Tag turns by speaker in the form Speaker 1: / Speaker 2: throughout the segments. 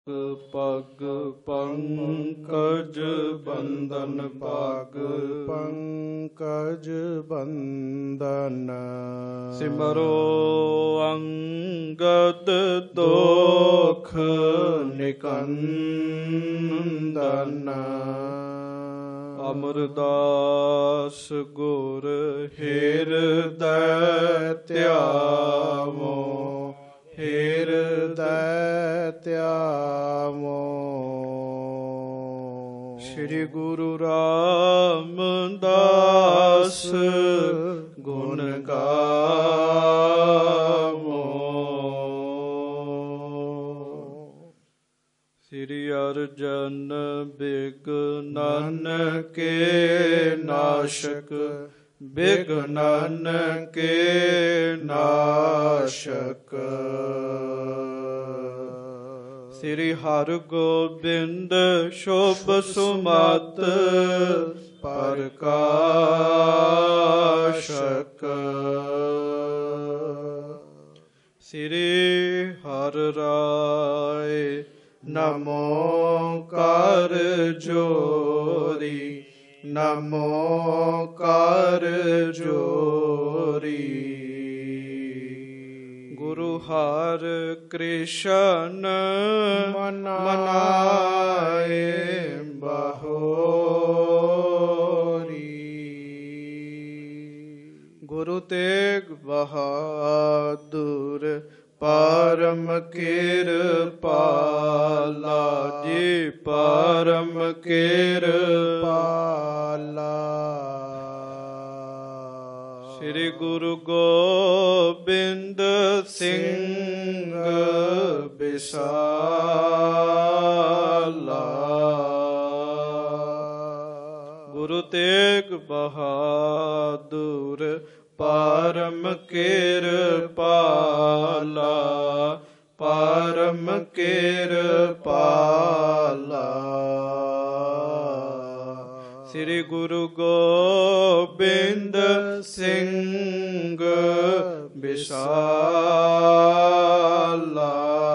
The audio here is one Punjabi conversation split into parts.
Speaker 1: ਪਗ ਪੰਕਜ ਬੰਦਨ ਪਗ
Speaker 2: ਪੰਕਜ ਬੰਦਨ
Speaker 1: ਸਿਮਰੋ ਅੰਗਦ ਦੋਖ ਨਿਕੰਦਨ ਅਮਰਦਾਸ ਗੁਰ ਹਿਰਦੈ ਧਿਆਵੋ
Speaker 2: ਹਿਰਦੈ ਧਿਆਵੋ
Speaker 1: ਸ੍ਰੀ ਗੁਰੂ ਰਾਮਦਾਸ ਗੁਣ ਗਾਵੋ ਸ੍ਰੀ ਅਰਜਨ ਬਿਘਨਨ ਕੇ ਨਾਸ਼ਕ ਬਿਘਨਨ ਕੇ ਨਾਸ਼ਕ ਸ੍ਰੀ ਹਰਿਗੋਬਿੰਦ ਸ਼ੋਭ ਸੁਮਤ ਪ੍ਰਕਾਸ਼ਕ ਸ੍ਰੀ ਹਰਿ ਰਾਏ ਨਮੋ ਕਰ ਜੋਰੀ ਨਮੋ ਕਰ ਜੋਰੀ ਗੁਰੂ ਹਰਿ ਕ੍ਰਿਸ਼ਨ ਮਨਾਏ ਬਹੋਰੀ ਗੁਰੂ ਤੇਗ ਬਹਾਦੁਰ ਪਰਮ ਕਿਰਪਾਲਾ ਜੀ ਪਰਮ ਕਿਰਪਾਲਾ ਸ੍ਰੀ ਗੁਰੂ ਗੋਬਿੰਦ ਸਿੰਘ ਬਿਸਾਲਾ ਗੁਰੂ ਤੇਗ ਬਹਾਦੁਰ ਪਰਮ ਕਿਰਪਾਲਾ ਪਰਮ ਕਿਰਪਾਲਾ ਸ੍ਰੀ ਗੁਰੂ ਗੋਬਿੰਦ ਸਿੰਘ ਬਿਸਾਲਾ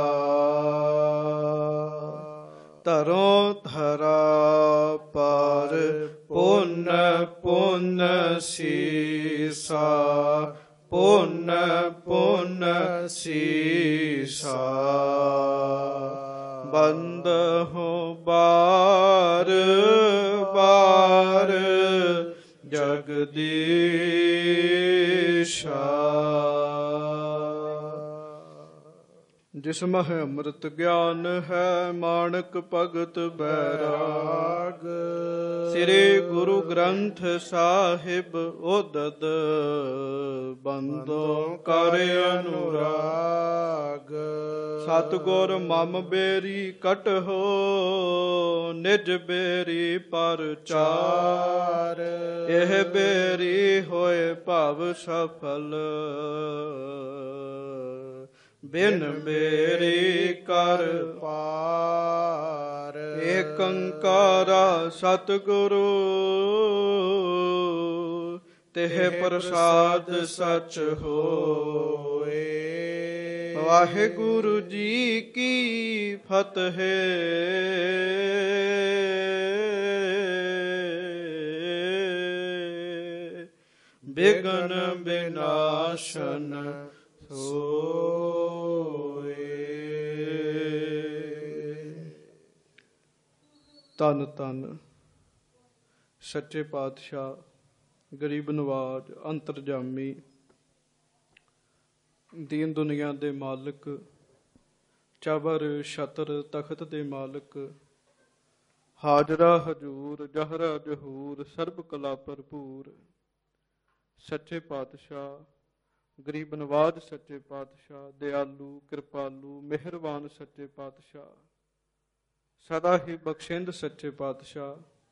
Speaker 1: ਧਰੋਂ ਧਰਾ ਪਰ ਪੁੰਨ ਪੁੰਨ ਸੀਸਾ ਪੁੰਨ ਪੁੰਨ ਸੀਸਾ ਬੰਦ ਹੋ ਬਾਰ ਬਾਰ ਜਗਦੀਸ਼ਾ ਜਿਸ ਮਹਿ ਅੰਮ੍ਰਿਤ ਗਿਆਨ ਹੈ ਮਾਣਕ ਭਗਤ ਬੈਰਾਗ ਸ੍ਰੀ ਗੁਰੂ ਗ੍ਰੰਥ ਸਾਹਿਬ ਉਦਦ ਬੰਦੋ ਕਰ ਅਨੁਰਾਗ ਸਤਿਗੁਰ ਮਮ ਬੇਰੀ ਕਟਹੋ ਨਿਜ ਬੇਰੀ ਪਰਚਾਰ ਇਹ ਬੇਰੀ ਹੋਏ ਭਵ ਸਫਲ ਬਿਨ ਬੇਰੀ ਕਰ ਪਾਰ ਏਕ ਓੰਕਾਰਾ ਸਤਿਗੁਰੂ ਤਿਹ ਪ੍ਰਸਾਦ ਸਚ ਹੋਏ ਵਾਹਿਗੁਰੂ ਜੀ ਕੀ ਫਤਿਹ ਬਿਘਨ ਬਿਨਾਸ਼ਨ ਸੋਏ। ਧੰਨ ਧੰਨ ਸੱਚੇ ਪਾਤਸ਼ਾਹ ਗਰੀਬ ਨਵਾਜ ਅੰਤਰਜਾਮੀ ਦੀਨ ਦੁਨੀਆ ਦੇ ਮਾਲਕ ਚਬਰ ਛਤਰ ਤਖਤ ਦੇ ਮਾਲਕ ਹਾਜ਼ਰਾ ਹਜੂਰ ਜਹਰਾ ਜਹੂਰ ਸਰਬ ਕਲਾ ਭਰਪੂਰ ਸੱਚੇ ਪਾਤਸ਼ਾਹ ਗਰੀਬ ਨਵਾਜ ਸੱਚੇ ਪਾਤਸ਼ਾਹ ਦਿਆਲੂ ਕਿਰਪਾਲੂ ਮਿਹਰਬਾਨ ਸੱਚੇ ਪਾਤਸ਼ਾਹ ਸਦਾ ਹੀ ਬਖਸ਼ਿੰਦ ਸੱਚੇ ਪਾਤਸ਼ਾਹ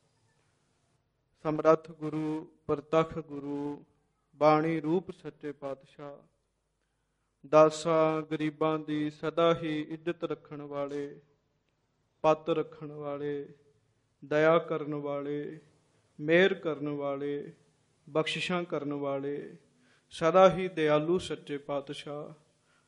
Speaker 1: ਸਮਰੱਥ ਗੁਰੂ ਪ੍ਰਤੱਖ ਗੁਰੂ ਬਾਣੀ ਰੂਪ ਸੱਚੇ ਪਾਤਸ਼ਾਹ ਦਾਸਾਂ ਗਰੀਬਾਂ ਦੀ ਸਦਾ ਹੀ ਇੱਜ਼ਤ ਰੱਖਣ ਵਾਲੇ ਪੱਤ ਰੱਖਣ ਵਾਲੇ ਦਇਆ ਕਰਨ ਵਾਲੇ ਮਿਹਰ ਕਰਨ ਵਾਲੇ ਬਖਸ਼ਿਸ਼ਾਂ ਕਰਨ ਵਾਲੇ ਸਦਾ ਹੀ ਦਿਆਲੂ ਸੱਚੇ ਪਾਤਸ਼ਾਹ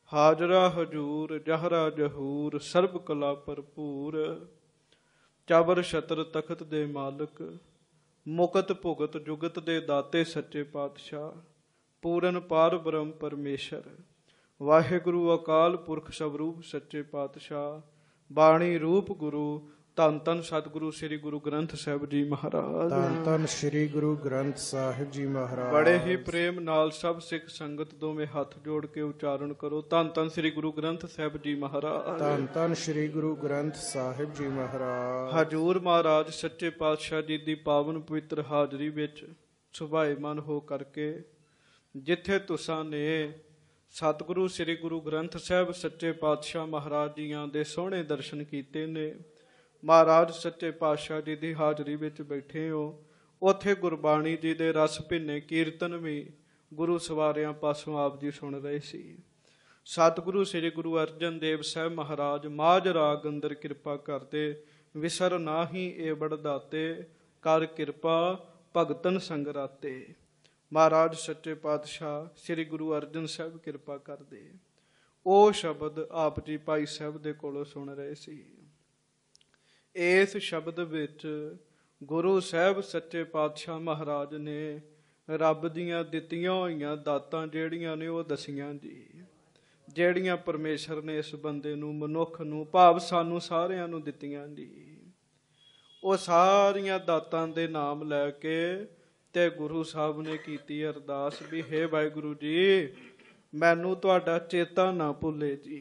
Speaker 1: ਹਾਜ਼ਰਾ ਹਜੂਰ ਜਹਰਾ ਜਹੂਰ ਸਰਬ ਕਲਾ ਭਰਪੂਰ। ਚਾਬਰ ਛਤਰ ਤਖਤ ਦੇ ਮਾਲਕ, ਮੁਕਤ ਭੁਗਤ ਜੁਗਤ ਦੇ ਦਾਤੇ ਸੱਚੇ ਪਾਤਸ਼ਾਹ, ਪੂਰਨ ਪਾਰ ਬ੍ਰਹਮ ਪਰਮੇਸ਼ਰ, ਵਾਹਿਗੁਰੂ ਅਕਾਲ ਪੁਰਖ ਸਵਰੂਪ ਸੱਚੇ ਪਾਤਸ਼ਾਹ, ਬਾਣੀ ਰੂਪ ਗੁਰੂ, ਧੰਨ ਧੰਨ ਸਤਿਗੁਰੂ ਸ੍ਰੀ ਗੁਰੂ ਗ੍ਰੰਥ ਸਾਹਿਬ ਜੀ ਮਹਾਰਾਜ।
Speaker 2: ਧੰਨ ਧੰਨ ਸ੍ਰੀ ਗੁਰੂ ਗ੍ਰੰਥ ਸਾਹਿਬ ਜੀ ਮਹਾਰਾਜ।
Speaker 1: ਬੜੇ ਹੀ ਪ੍ਰੇਮ ਨਾਲ ਸਭ ਸਿੱਖ ਸੰਗਤ ਦੋਵੇਂ ਹੱਥ ਜੋੜ ਕੇ ਉਚਾਰਨ ਕਰੋ, ਧੰਨ ਧੰਨ ਸ੍ਰੀ ਗੁਰੂ ਗ੍ਰੰਥ ਸਾਹਿਬ ਜੀ ਮਹਾਰਾਜ।
Speaker 2: ਧੰਨ ਧੰਨ ਸ੍ਰੀ ਗੁਰੂ ਗ੍ਰੰਥ ਸਾਹਿਬ ਜੀ ਮਹਾਰਾਜ।
Speaker 1: ਹਜੂਰ ਮਹਾਰਾਜ ਸੱਚੇ ਪਾਤਸ਼ਾਹ ਜੀ ਦੀ ਪਾਵਨ ਪਵਿੱਤਰ ਹਾਜ਼ਰੀ ਵਿੱਚ ਸੁਭਾਏਮਨ ਹੋ ਕਰਕੇ ਜਿੱਥੇ ਤੁਸਾਂ ਨੇ ਸਤਿਗੁਰੂ ਸ੍ਰੀ ਗੁਰੂ ਗ੍ਰੰਥ ਸਾਹਿਬ ਸੱਚੇ ਪਾਤਸ਼ਾਹ ਮਹਾਰਾਜ ਜੀਆਂ ਦੇ ਸੋਹਣੇ ਦਰਸ਼ਨ ਕੀਤੇ ਨੇ, ਮਹਾਰਾਜ ਸੱਚੇ ਪਾਤਸ਼ਾਹ ਜੀ ਦੀ ਹਾਜ਼ਰੀ ਵਿੱਚ ਬੈਠੇ ਹੋ, ਉੱਥੇ ਗੁਰਬਾਣੀ ਜੀ ਦੇ ਰਸ ਭਿੰਨੇ ਕੀਰਤਨ ਵੀ ਗੁਰੂ ਸਵਾਰਿਆਂ ਪਾਸੋਂ ਆਪ ਜੀ ਸੁਣ ਰਹੇ ਸੀ। ਸਤਿਗੁਰੂ ਸ੍ਰੀ ਗੁਰੂ ਅਰਜਨ ਦੇਵ ਸਾਹਿਬ ਮਹਾਰਾਜ ਮਾਝ ਰਾਗ ਅੰਦਰ ਕਿਰਪਾ ਕਰਦੇ, ਵਿਸਰ ਨਾਹੀ ਏ ਬੜਦਾਤੇ, ਕਰ ਕਿਰਪਾ ਭਗਤਨ ਸੰਗਰਾਤੇ। ਮਹਾਰਾਜ ਸੱਚੇ ਪਾਤਸ਼ਾਹ ਸ੍ਰੀ ਗੁਰੂ ਅਰਜਨ ਸਾਹਿਬ ਕਿਰਪਾ ਕਰਦੇ, ਉਹ ਸ਼ਬਦ ਆਪ ਜੀ ਭਾਈ ਸਾਹਿਬ ਦੇ ਕੋਲੋਂ ਸੁਣ ਰਹੇ ਸੀ। ਇਸ ਸ਼ਬਦ ਵਿੱਚ ਗੁਰੂ ਸਾਹਿਬ ਸੱਚੇ ਪਾਤਸ਼ਾਹ ਮਹਾਰਾਜ ਨੇ ਰੱਬ ਦੀਆਂ ਦਿੱਤੀਆਂ ਹੋਈਆਂ ਦਾਤਾਂ ਜਿਹੜੀਆਂ ਨੇ ਉਹ ਦਸੀਆਂ ਜੀ, ਜਿਹੜੀਆਂ ਪਰਮੇਸ਼ਰ ਨੇ ਇਸ ਬੰਦੇ ਨੂੰ, ਮਨੁੱਖ ਨੂੰ, ਭਾਵ ਸਾਨੂੰ ਸਾਰਿਆਂ ਨੂੰ ਦਿੱਤੀਆਂ ਜੀ। ਉਹ ਸਾਰੀਆਂ ਦਾਤਾਂ ਦੇ ਨਾਮ ਲੈ ਕੇ ਤੇ ਗੁਰੂ ਸਾਹਿਬ ਨੇ ਕੀਤੀ ਅਰਦਾਸ ਵੀ ਹੇ ਵਾਹਿਗੁਰੂ ਜੀ, ਮੈਨੂੰ ਤੁਹਾਡਾ ਚੇਤਾ ਨਾ ਭੁੱਲੇ ਜੀ।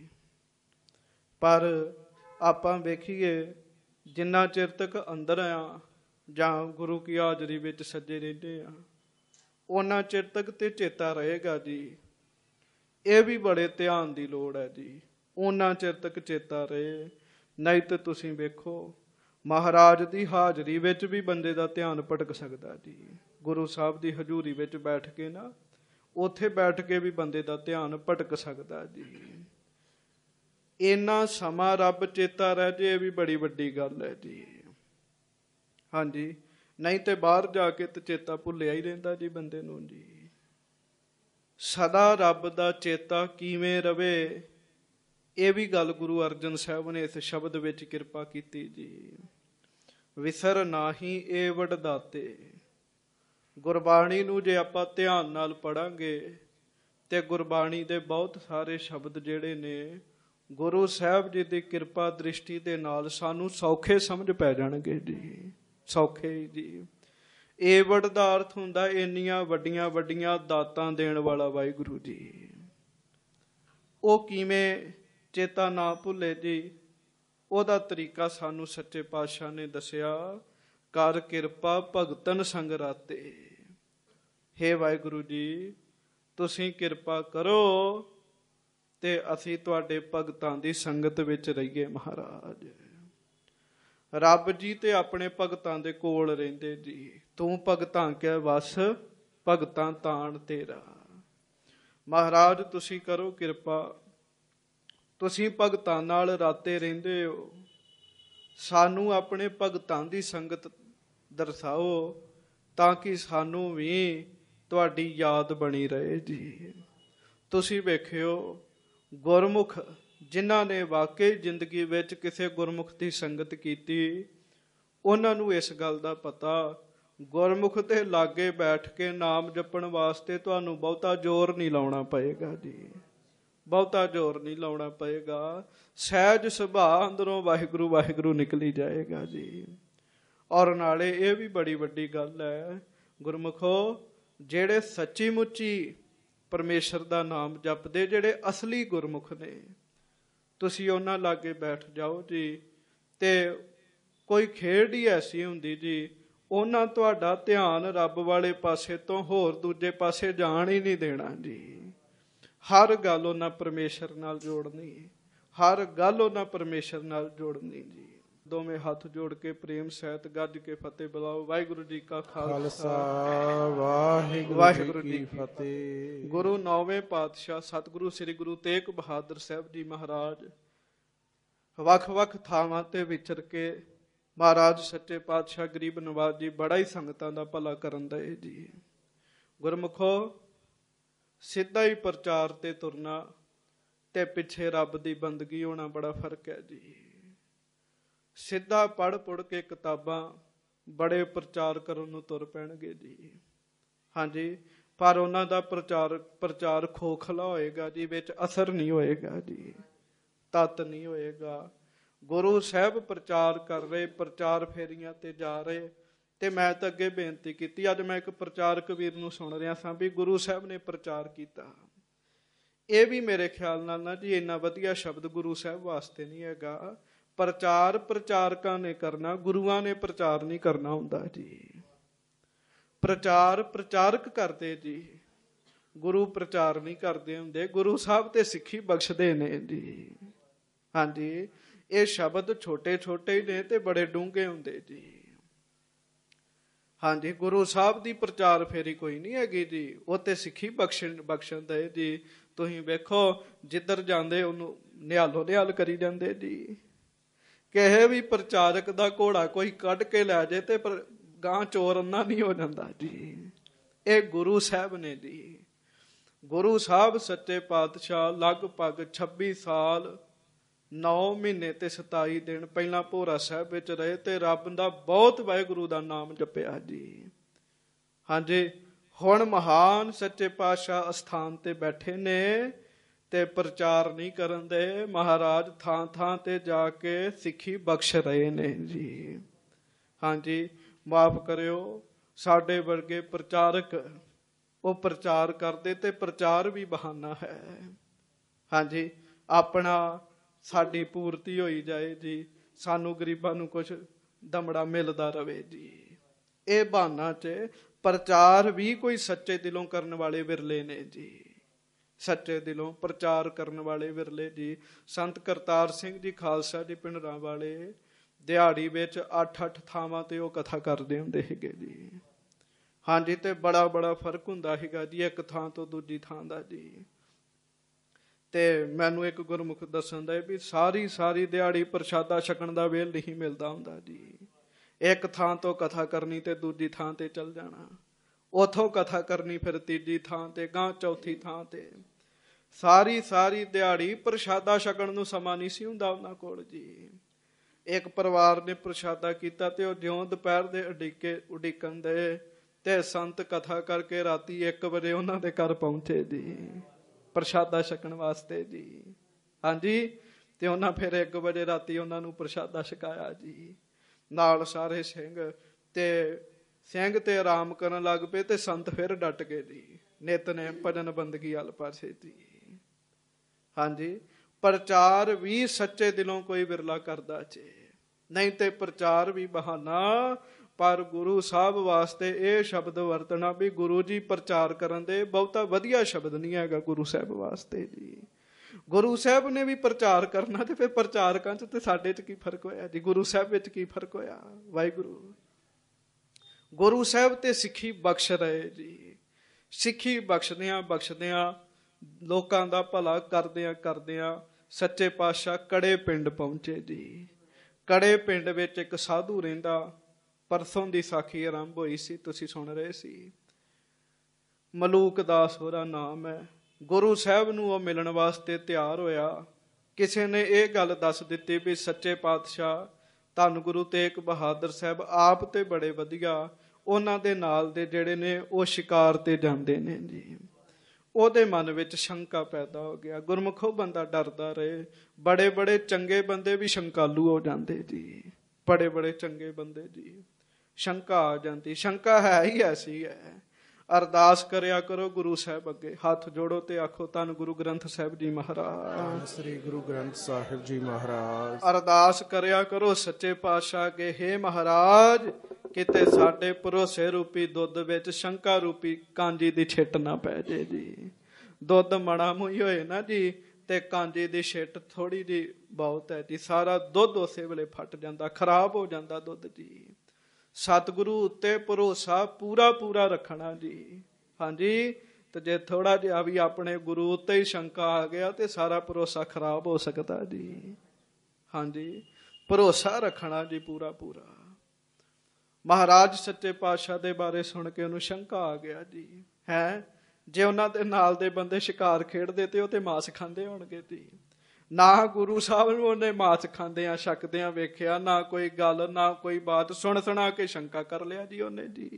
Speaker 1: ਪਰ ਆਪਾਂ ਵੇਖੀਏ ਜਿੰਨਾ ਚਿਰ ਤੱਕ ਅੰਦਰ ਆ ਜਾਂ ਗੁਰੂ ਕੀ ਹਾਜ਼ਰੀ ਵਿੱਚ ਸੱਜੇ ਰਹਿੰਦੇ ਆ, ਉਹਨਾਂ ਚਿਰ ਤੱਕ ਤੇ ਚੇਤਾ ਰਹੇਗਾ ਜੀ। ਇਹ ਵੀ ਬੜੇ ਧਿਆਨ ਦੀ ਲੋੜ ਹੈ ਜੀ, ਉਹਨਾਂ ਚਿਰ ਤੱਕ ਚੇਤਾ ਰਹੇ। ਨਹੀਂ ਤਾਂ ਤੁਸੀਂ ਵੇਖੋ ਮਹਾਰਾਜ ਦੀ ਹਾਜ਼ਰੀ ਵਿੱਚ ਵੀ ਬੰਦੇ ਦਾ ਧਿਆਨ ਭਟਕ ਸਕਦਾ ਜੀ। ਗੁਰੂ ਸਾਹਿਬ ਦੀ ਹਜ਼ੂਰੀ ਵਿੱਚ ਬੈਠ ਕੇ ਨਾ, ਉੱਥੇ ਬੈਠ ਕੇ ਵੀ ਬੰਦੇ ਦਾ ਧਿਆਨ ਭਟਕ ਸਕਦਾ ਜੀ। ਇੰਨਾ ਸਮਾਂ ਰੱਬ ਚੇਤਾ ਰਹਿ ਜੇ, ਇਹ ਵੀ ਬੜੀ ਵੱਡੀ ਗੱਲ ਹੈ ਜੀ। ਹਾਂਜੀ, ਨਹੀਂ ਤੇ ਬਾਹਰ ਜਾ ਕੇ ਤੇ ਚੇਤਾ ਭੁੱਲਿਆ ਹੀ ਰਹਿੰਦਾ ਜੀ ਬੰਦੇ ਨੂੰ ਜੀ। ਸਦਾ ਰੱਬ ਦਾ ਚੇਤਾ ਕਿਵੇਂ ਰਵੇ, ਇਹ ਵੀ ਗੱਲ ਗੁਰੂ ਅਰਜਨ ਸਾਹਿਬ ਨੇ ਇਸ ਸ਼ਬਦ ਵਿੱਚ ਕਿਰਪਾ ਕੀਤੀ ਜੀ। ਵਿਸਰ ਨਾਹੀ ਏ ਵਡਦਾਤੇ। ਗੁਰਬਾਣੀ ਨੂੰ ਜੇ ਆਪਾਂ ਧਿਆਨ ਨਾਲ ਪੜਾਂਗੇ ਤੇ ਗੁਰਬਾਣੀ ਦੇ ਬਹੁਤ ਸਾਰੇ ਸ਼ਬਦ ਜਿਹੜੇ ਨੇ ਗੁਰੂ ਸਾਹਿਬ ਜੀ ਦੀ ਕਿਰਪਾ ਦ੍ਰਿਸ਼ਟੀ ਦੇ ਨਾਲ ਸਾਨੂੰ ਸੌਖੇ ਸਮਝ ਪੈ ਜਾਣਗੇ ਜੀ, ਸੌਖੇ ਜੀ। ਇਹ ਵਡ ਦਾ ਅਰਥ ਹੁੰਦਾ ਇੰਨੀਆਂ ਵੱਡੀਆਂ ਵੱਡੀਆਂ ਦਾਤਾਂ ਦੇਣ ਵਾਲਾ ਵਾਹਿਗੁਰੂ ਜੀ। ਉਹ ਕਿਵੇਂ ਚੇਤਾ ਨਾ ਭੁੱਲੇ ਜੀ, ਉਹਦਾ ਤਰੀਕਾ ਸਾਨੂੰ ਸੱਚੇ ਪਾਤਸ਼ਾਹ ਨੇ ਦੱਸਿਆ, ਕਰ ਕਿਰਪਾ ਭਗਤਨ ਸੰਗਰਾਤੇ। ਹੇ ਵਾਹਿਗੁਰੂ ਜੀ, ਤੁਸੀਂ ਕਿਰਪਾ ਕਰੋ ਤੇ ਅਸੀਂ ਤੁਹਾਡੇ ਭਗਤਾਂ ਦੀ ਸੰਗਤ ਵਿੱਚ ਰਹੀਏ ਮਹਾਰਾਜ। ਰੱਬ ਜੀ ਤੇ ਆਪਣੇ ਭਗਤਾਂ ਦੇ ਕੋਲ ਰਹਿੰਦੇ ਜੀ। ਤੂੰ ਭਗਤਾਂ ਕੈ ਵਸ, ਭਗਤਾਂ ਤਾਣ ਤੇਰਾ। ਮਹਾਰਾਜ ਤੁਸੀਂ ਕਰੋ ਕਿਰਪਾ, ਤੁਸੀਂ ਭਗਤਾਂ ਨਾਲ ਰਾਤੇ ਰਹਿੰਦੇ ਹੋ, ਸਾਨੂੰ ਆਪਣੇ ਭਗਤਾਂ ਦੀ ਸੰਗਤ ਦਰਸਾਓ ਤਾਂ ਕਿ ਸਾਨੂੰ ਵੀ ਤੁਹਾਡੀ ਯਾਦ ਬਣੀ ਰਹੇ ਜੀ। ਤੁਸੀਂ ਵੇਖਿਓ ਗੁਰਮੁਖ ਜਿਨ੍ਹਾਂ ਨੇ ਵਾਕਈ ਜ਼ਿੰਦਗੀ ਵਿੱਚ ਕਿਸੇ ਗੁਰਮੁਖ ਦੀ ਸੰਗਤ ਕੀਤੀ, ਉਹਨਾਂ ਨੂੰ ਇਸ ਗੱਲ ਦਾ ਪਤਾ, ਗੁਰਮੁਖ ਦੇ ਲਾਗੇ ਬੈਠ ਕੇ ਨਾਮ ਜਪਣ ਵਾਸਤੇ ਤੁਹਾਨੂੰ ਬਹੁਤਾ ਜ਼ੋਰ ਨਹੀਂ ਲਾਉਣਾ ਪਏਗਾ ਜੀ, ਬਹੁਤਾ ਜ਼ੋਰ ਨਹੀਂ ਲਾਉਣਾ ਪਏਗਾ। ਸਹਿਜ ਸੁਭਾਅ ਅੰਦਰੋਂ ਵਾਹਿਗੁਰੂ ਵਾਹਿਗੁਰੂ ਨਿਕਲੀ ਜਾਏਗਾ ਜੀ। ਔਰ ਨਾਲੇ ਇਹ ਵੀ ਬੜੀ ਵੱਡੀ ਗੱਲ ਹੈ, ਗੁਰਮੁਖੋ ਜਿਹੜੇ ਸੱਚੀ ਮੁੱਚੀ ਪਰਮੇਸ਼ਰ ਦਾ ਨਾਮ ਜਪਦੇ, ਜਿਹੜੇ ਅਸਲੀ ਗੁਰਮੁਖ ਨੇ, ਤੁਸੀਂ ਉਹਨਾਂ ਲਾਗੇ ਬੈਠ ਜਾਓ ਜੀ। ਤੇ ਕੋਈ ਖੇਡ ਹੀ ਐਸੀ ਹੁੰਦੀ ਜੀ, ਉਹਨਾਂ ਤੁਹਾਡਾ ਧਿਆਨ ਰੱਬ ਵਾਲੇ ਪਾਸੇ ਤੋਂ ਹੋਰ ਦੂਜੇ ਪਾਸੇ ਜਾਣ ਹੀ ਨਹੀਂ ਦੇਣਾ ਜੀ। ਹਰ ਗੱਲ ਉਹਨਾਂ ਪਰਮੇਸ਼ਰ ਨਾਲ ਜੋੜਨੀ, ਹਰ ਗੱਲ ਉਹਨਾਂ ਪਰਮੇਸ਼ਰ ਨਾਲ ਜੋੜਨੀ ਜੀ। ਦੋਵੇਂ ਹੱਥ ਜੋੜ ਕੇ ਪ੍ਰੇਮ ਸਹਿਤ ਗੱਜ ਕੇ ਫਤਿਹ ਬੁਲਾਓ। ਵਾਹਿਗੁਰੂ ਜੀ ਕਾ ਖਾਲਸਾ, ਵਾਹਿਗੁਰੂ ਜੀ ਕੀ ਫਤਿਹ। ਗੁਰੂ ਨੌਵੇਂ ਪਾਤਸ਼ਾਹ ਸਤਿਗੁਰੂ ਸ੍ਰੀ ਗੁਰੂ ਤੇਗ ਬਹਾਦਰ ਸਾਹਿਬ ਜੀ ਮਹਾਰਾਜ ਵੱਖ ਵੱਖ ਥਾਵਾਂ ਤੇ ਵਿਚਰ ਕੇ ਮਹਾਰਾਜ ਸੱਚੇ ਪਾਤਸ਼ਾਹ ਗਰੀਬ ਨਵਾਜ ਜੀ ਬੜਾ ਹੀ ਸੰਗਤਾਂ ਦਾ ਭਲਾ ਕਰਨ ਦਏ ਜੀ। ਗੁਰਮੁਖੋ ਸਿੱਧਾ ਹੀ ਪ੍ਰਚਾਰ ਤੇ ਤੁਰਨਾ, ਤੇ ਪਿੱਛੇ ਰੱਬ ਦੀ ਬੰਦਗੀ ਹੋਣਾ ਬੜਾ ਫਰਕ ਹੈ ਜੀ। ਸਿੱਧਾ ਪੜ੍ਹ ਪੁੜ ਕੇ ਕਿਤਾਬਾਂ ਬੜੇ ਪ੍ਰਚਾਰ ਕਰਨ ਨੂੰ ਤੁਰ ਪੈਣਗੇ ਜੀ। ਹਾਂਜੀ, ਪਰ ਉਹਨਾਂ ਦਾ ਪ੍ਰਚਾਰ ਖੋਖਲਾ ਹੋਏਗਾ ਜੀ, ਵਿੱਚ ਅਸਰ ਨਹੀਂ ਹੋਏਗਾ ਜੀ, ਤਤ ਨਹੀਂ ਹੋਏਗਾ। ਗੁਰੂ ਸਾਹਿਬ ਪ੍ਰਚਾਰ ਕਰ ਰਹੇ, ਪ੍ਰਚਾਰ ਫੇਰੀਆਂ ਤੇ ਜਾ ਰਹੇ। ਤੇ ਮੈਂ ਤਾਂ ਅੱਗੇ ਬੇਨਤੀ ਕੀਤੀ, ਅੱਜ ਮੈਂ ਇੱਕ ਪ੍ਰਚਾਰਕ ਵੀਰ ਨੂੰ ਸੁਣ ਰਿਹਾ ਸਾਂ ਵੀ ਗੁਰੂ ਸਾਹਿਬ ਨੇ ਪ੍ਰਚਾਰ ਕੀਤਾ। ਇਹ ਵੀ ਮੇਰੇ ਖਿਆਲ ਨਾਲ ਨਾ ਜੀ ਇੰਨਾ ਵਧੀਆ ਸ਼ਬਦ ਗੁਰੂ ਸਾਹਿਬ ਵਾਸਤੇ ਨਹੀਂ ਹੈਗਾ। ਪ੍ਰਚਾਰ ਪ੍ਰਚਾਰਕਾਂ ਨੇ ਕਰਨਾ, ਗੁਰੂਆਂ ਨੇ ਪ੍ਰਚਾਰ ਨਹੀਂ ਕਰਨਾ ਹੁੰਦਾ ਜੀ। ਪ੍ਰਚਾਰ ਪ੍ਰਚਾਰਕ ਕਰਦੇ ਜੀ, ਗੁਰੂ ਪ੍ਰਚਾਰ ਨਹੀਂ ਕਰਦੇ ਹੁੰਦੇ। ਗੁਰੂ ਸਾਹਿਬ ਤੇ ਸਿੱਖੀ ਬਖਸ਼ਦੇ ਨੇ ਜੀ। ਹਾਂਜੀ, ਇਹ ਸ਼ਬਦ ਛੋਟੇ ਛੋਟੇ ਨੇ ਤੇ ਬੜੇ ਡੂੰਘੇ ਹੁੰਦੇ ਜੀ। ਹਾਂਜੀ, ਗੁਰੂ ਸਾਹਿਬ ਦੀ ਪ੍ਰਚਾਰ ਫੇਰੀ ਕੋਈ ਨਹੀਂ ਹੈਗੀ ਜੀ, ਉਹ ਤੇ ਸਿੱਖੀ ਬਖਸ਼ਣ ਦੇ ਜੀ। ਤੁਸੀਂ ਵੇਖੋ ਜਿੱਧਰ ਜਾਂਦੇ ਉਹਨੂੰ ਨਿਹਾਲੋ ਨਿਹਾਲ ਕਰੀ ਜਾਂਦੇ ਜੀ। ਕਿਸੇ ਵੀ ਪ੍ਰਚਾਰਕ ਦਾ ਘੋੜਾ ਕੋਈ ਕੱਢ ਕੇ ਲੈ ਜਾਏ ਤੇ ਗਾਂ ਚੋਰ ਅੰਨਾ ਨਹੀਂ ਹੋ ਜਾਂਦਾ ਜੀ। ਇਹ ਗੁਰੂ ਸਾਹਿਬ ਨੇ ਜੀ। ਗੁਰੂ ਸਾਹਿਬ ਸੱਚੇ ਪਾਤਸ਼ਾਹ ਲਗਭਗ 26 ਸਾਲ 9 ਮਹੀਨੇ ਤੇ 27 ਦਿਨ ਪਹਿਲਾਂ ਭੋਰਾ ਸਾਹਿਬ ਵਿੱਚ ਰਹੇ ਤੇ ਰੱਬ ਦਾ ਬਹੁਤ ਵਾਹਿਗੁਰੂ ਦਾ ਨਾਮ ਜਪਿਆ ਜੀ। ਹਾਂਜੀ, ਹੁਣ ਮਹਾਨ ਸੱਚੇ ਪਾਤਸ਼ਾਹ ਅਸਥਾਨ ਤੇ ਬੈਠੇ ਨੇ ਤੇ ਪ੍ਰਚਾਰ ਨਹੀਂ ਕਰਨ ਦੇ। ਮਹਾਰਾਜ ਥਾਂ ਥਾਂ ਤੇ ਜਾ ਕੇ ਸਿੱਖੀ ਬਖਸ਼ ਰਹੇ ਨੇ ਜੀ। ਹਾਂਜੀ, ਮਾਫ ਕਰਿਓ, ਸਾਡੇ ਵਰਗੇ ਪ੍ਰਚਾਰਕ ਉਹ ਪ੍ਰਚਾਰ ਕਰਦੇ ਤੇ ਪ੍ਰਚਾਰ ਵੀ ਬਹਾਨਾ ਹੈ। ਹਾਂਜੀ, ਆਪਣਾ ਸਾਡੀ ਪੂਰਤੀ ਹੋਈ ਜਾਏ ਜੀ, ਸਾਨੂੰ ਗਰੀਬਾਂ ਨੂੰ ਕੁਛ ਦਮੜਾ ਮਿਲਦਾ ਰਵੇ ਜੀ। ਇਹ ਬਹਾਨਾ ਚ ਪ੍ਰਚਾਰ ਵੀ ਕੋਈ ਸੱਚੇ ਦਿਲੋਂ ਕਰਨ ਵਾਲੇ ਵਿਰਲੇ ਨੇ ਜੀ। ਸੱਚੇ ਦਿਲੋਂ ਪ੍ਰਚਾਰ ਕਰਨ ਵਾਲੇ ਵਿਰਲੇ ਜੀ। ਸੰਤ ਕਰਤਾਰ ਸਿੰਘ ਜੀ ਖਾਲਸਾ ਜੀ ਪਿੰਡਰਾਂ ਵਾਲੇ ਦਿਹਾੜੀ ਵਿੱਚ 8-8 ਥਾਵਾਂ ਤੇ ਉਹ ਕਥਾ ਕਰਦੇ ਹੁੰਦੇ ਸੀਗੇ ਜੀ। ਹਾਂਜੀ, ਤੇ ਬੜਾ ਬੜਾ ਫਰਕ ਹੁੰਦਾ ਸੀਗਾ ਜੀ ਇੱਕ ਥਾਂ ਤੋਂ ਦੂਜੀ ਥਾਂ ਦਾ ਜੀ। ਤੇ ਮੈਨੂੰ ਇੱਕ ਗੁਰਮੁਖ ਦੱਸਣ ਦਾ ਵੀ ਸਾਰੀ ਦਿਹਾੜੀ ਪ੍ਰਸ਼ਾਦਾ ਛਕਣ ਦਾ ਵੇਲ ਨਹੀਂ ਮਿਲਦਾ ਹੁੰਦਾ ਜੀ। ਇੱਕ ਥਾਂ ਤੋਂ ਕਥਾ ਕਰਨੀ ਤੇ ਦੂਜੀ ਥਾਂ ਤੇ ਚੱਲ ਜਾਣਾ, ਉਥੋਂ ਕਥਾ ਕਰਨੀ ਫਿਰ ਤੀਜੀ ਥਾਂ ਤੇ, ਗਾਂ ਚੌਥੀ ਥਾਂ ਤੇ। ਸਾਰੀ ਦਿਹਾੜੀ ਪ੍ਰਸ਼ਾਦਾ ਛਕਣ ਨੂੰ ਸਮਾਂ ਨਹੀਂ ਸੀ ਹੁੰਦਾ ਉਹਨਾਂ ਕੋਲ ਜੀ। ਇੱਕ ਪਰਿਵਾਰ ਨੇ ਪ੍ਰਸ਼ਾਦਾ ਕੀਤਾ ਤੇ ਉਹ ਜਿਉਂ ਦੁਪਹਿਰ ਦੇ ਉਡੀਕਣ ਦੇ ਤੇ ਸੰਤ ਕਥਾ ਕਰਕੇ ਰਾਤੀ 1 ਵਜੇ ਉਹਨਾਂ ਦੇ ਘਰ ਪਹੁੰਚੇ ਜੀ ਪ੍ਰਸ਼ਾਦਾ ਛਕਣ ਵਾਸਤੇ ਜੀ। ਹਾਂਜੀ, ਤੇ ਉਹਨਾਂ ਫਿਰ 1 ਵਜੇ ਰਾਤੀ ਉਹਨਾਂ ਨੂੰ ਪ੍ਰਸ਼ਾਦਾ ਛਕਾਇਆ ਜੀ। ਨਾਲ ਸਾਰੇ ਸਿੰਘ ਤੇ ਆਰਾਮ ਕਰਨ ਲੱਗ ਪਏ ਤੇ ਸੰਤ ਫਿਰ ਡਟ ਗਏ ਜੀ, ਨਿਤਨੇਮ ਭਜਨ ਬੰਦਗੀ ਵਾਲ ਪਾਸੇ ਜੀ। ਹਾਂਜੀ, ਪ੍ਰਚਾਰ ਵੀ ਸੱਚੇ ਦਿਲੋਂ ਕੋਈ ਵਿਰਲਾ ਕਰਦਾ ਜੇ, ਨਹੀਂ ਤੇ ਪ੍ਰਚਾਰ ਵੀ ਬਹਾਨਾ। ਪਰ ਗੁਰੂ ਸਾਹਿਬ ਵਾਸਤੇ ਇਹ ਸ਼ਬਦ ਵਰਤਣਾ ਵੀ ਗੁਰੂ ਜੀ ਪ੍ਰਚਾਰ ਕਰਨ ਦੇ ਬਹੁਤਾ ਵਧੀਆ ਸ਼ਬਦ ਨਹੀਂ ਹੈਗਾ ਗੁਰੂ ਸਾਹਿਬ ਵਾਸਤੇ ਜੀ। ਗੁਰੂ ਸਾਹਿਬ ਨੇ ਵੀ ਪ੍ਰਚਾਰ ਕਰਨਾ ਤੇ ਫਿਰ ਪ੍ਰਚਾਰਕਾਂ ਚ ਤੇ ਸਾਡੇ ਚ ਕੀ ਫਰਕ ਹੋਇਆ ਜੀ? ਗੁਰੂ ਸਾਹਿਬ ਵਿੱਚ ਕੀ ਫਰਕ ਹੋਇਆ? ਵਾਹਿਗੁਰੂ ਗੁਰੂ ਸਾਹਿਬ ਤੇ ਸਿੱਖੀ ਬਖਸ਼ ਰਹੇ ਜੀ। ਸਿੱਖੀ ਬਖਸ਼ਦਿਆਂ ਲੋਕਾਂ ਦਾ ਭਲਾ ਕਰਦਿਆਂ ਸੱਚੇ ਪਾਤਸ਼ਾਹ ਕੜੇ ਪਿੰਡ ਪਹੁੰਚੇ ਜੀ। ਕੜੇ ਪਿੰਡ ਵਿੱਚ ਇੱਕ ਸਾਧੂ ਰਹਿੰਦਾ। ਪਰਸੋਂ ਦੀ ਸਾਖੀ ਆਰੰਭ ਹੋਈ ਸੀ, ਤੁਸੀਂ ਸੁਣ ਰਹੇ ਸੀ। ਮਲੂਕ ਦਾਸ ਉਹਦਾ ਨਾਮ ਹੈ। ਗੁਰੂ ਸਾਹਿਬ ਨੂੰ ਉਹ ਮਿਲਣ ਵਾਸਤੇ ਤਿਆਰ ਹੋਇਆ। ਕਿਸੇ ਨੇ ਇਹ ਗੱਲ ਦੱਸ ਦਿੱਤੀ ਵੀ ਸੱਚੇ ਪਾਤਸ਼ਾਹ ਧੰਨ ਗੁਰੂ ਤੇਗ ਬਹਾਦਰ ਸਾਹਿਬ ਆਪ ਤੇ ਬੜੇ ਵਧੀਆ, ਉਹਨਾਂ ਦੇ ਨਾਲ ਦੇ ਜਿਹੜੇ ਨੇ ਉਹ ਸ਼ਿਕਾਰ ਤੇ ਜਾਂਦੇ ਨੇ ਜੀ। ਉਹਦੇ ਮਨ ਵਿੱਚ ਸ਼ੰਕਾ ਪੈਦਾ ਹੋ ਗਿਆ। ਗੁਰਮੁਖੋ ਬੰਦਾ ਡਰਦਾ ਰਹੇ। ਬੜੇ ਚੰਗੇ ਬੰਦੇ ਵੀ ਸ਼ੰਕਾਲੂ ਹੋ ਜਾਂਦੇ ਜੀ। ਬੜੇ ਚੰਗੇ ਬੰਦੇ ਜੀ, ਸ਼ੰਕਾ ਆ ਜਾਂਦੀ। ਸ਼ੰਕਾ ਹੈ ਹੀ ਐਸੀ ਹੈ। ਅਰਦਾਸ ਕਰਿਆ ਕਰੋ ਗੁਰੂ ਸਾਹਿਬ ਅੱਗੇ, ਹੱਥ ਜੋੜੋ ਤੇ ਆਖੋ ਧੰਨ ਗੁਰੂ ਗ੍ਰੰਥ ਸਾਹਿਬ ਜੀ ਮਹਾਰਾਜ,
Speaker 2: ਸ੍ਰੀ ਗੁਰੂ ਗ੍ਰੰਥ ਸਾਹਿਬ ਜੀ ਮਹਾਰਾਜ।
Speaker 1: ਅਰਦਾਸ ਕਰਿਆ ਕਰੋ ਸੱਚੇ ਪਾਤਸ਼ਾਹ ਅੱਗੇ, ਹੇ ਮਹਾਰਾਜ ਕਿਤੇ ਸਾਡੇ ਭਰੋਸੇ ਰੂਪੀ ਦੁੱਧ ਵਿੱਚ ਸ਼ੰਕਾ ਰੂਪੀ ਕਾਂਜੀ ਦੀ ਛਿੱਟ ਨਾ ਪੈ ਜੇ ਜੀ। ਦੁੱਧ ਮੜਾ ਮੂੰਹ ਹੋਏ ਨਾ ਜੀ ਤੇ ਕਾਂਜੀ ਦੀ ਛਿੱਟ ਥੋੜੀ ਜੀ ਬਹੁਤ ਹੈ ਜੀ, ਸਾਰਾ ਦੁੱਧ ਉਸੇ ਵੇਲੇ ਫਟ ਜਾਂਦਾ, ਖਰਾਬ ਹੋ ਜਾਂਦਾ ਦੁੱਧ ਜੀ। ਸਤਿਗੁਰੂ ਉੱਤੇ ਭਰੋਸਾ ਪੂਰਾ ਰੱਖਣਾ ਜੀ। ਹਾਂਜੀ, ਤੇ ਜੇ ਥੋੜਾ ਜਿਹਾ ਵੀ ਆਪਣੇ ਗੁਰੂ ਉੱਤੇ ਹੀ ਸ਼ੰਕਾ ਆ ਗਿਆ ਤੇ ਸਾਰਾ ਭਰੋਸਾ ਖਰਾਬ ਹੋ ਸਕਦਾ ਜੀ। ਹਾਂਜੀ, ਭਰੋਸਾ ਰੱਖਣਾ ਜੀ ਪੂਰਾ। ਮਹਾਰਾਜ ਸੱਚੇ ਪਾਤਸ਼ਾਹ ਦੇ ਬਾਰੇ ਸੁਣ ਕੇ ਉਹਨੂੰ ਸ਼ੰਕਾ ਆ ਗਿਆ ਜੀ। ਹੈ ਜੇ ਉਹਨਾਂ ਦੇ ਨਾਲ ਦੇ ਬੰਦੇ ਸ਼ਿਕਾਰ ਖੇਡਦੇ ਤੇ ਉਹ ਤੇ ਮਾਸ ਖਾਂਦੇ ਹੋਣਗੇ ਜੀ। ਨਾ ਗੁਰੂ ਸਾਹਿਬ ਨੂੰ ਉਹਨੇ ਮਾਸ ਖਾਂਦਿਆਂ ਛਕਦਿਆਂ ਵੇਖਿਆ, ਨਾ ਕੋਈ ਗੱਲ, ਨਾ ਕੋਈ ਬਾਤ। ਸੁਣ ਸੁਣਾ ਕੇ ਸ਼ੰਕਾ ਕਰ ਲਿਆ ਜੀ ਉਹਨੇ ਜੀ,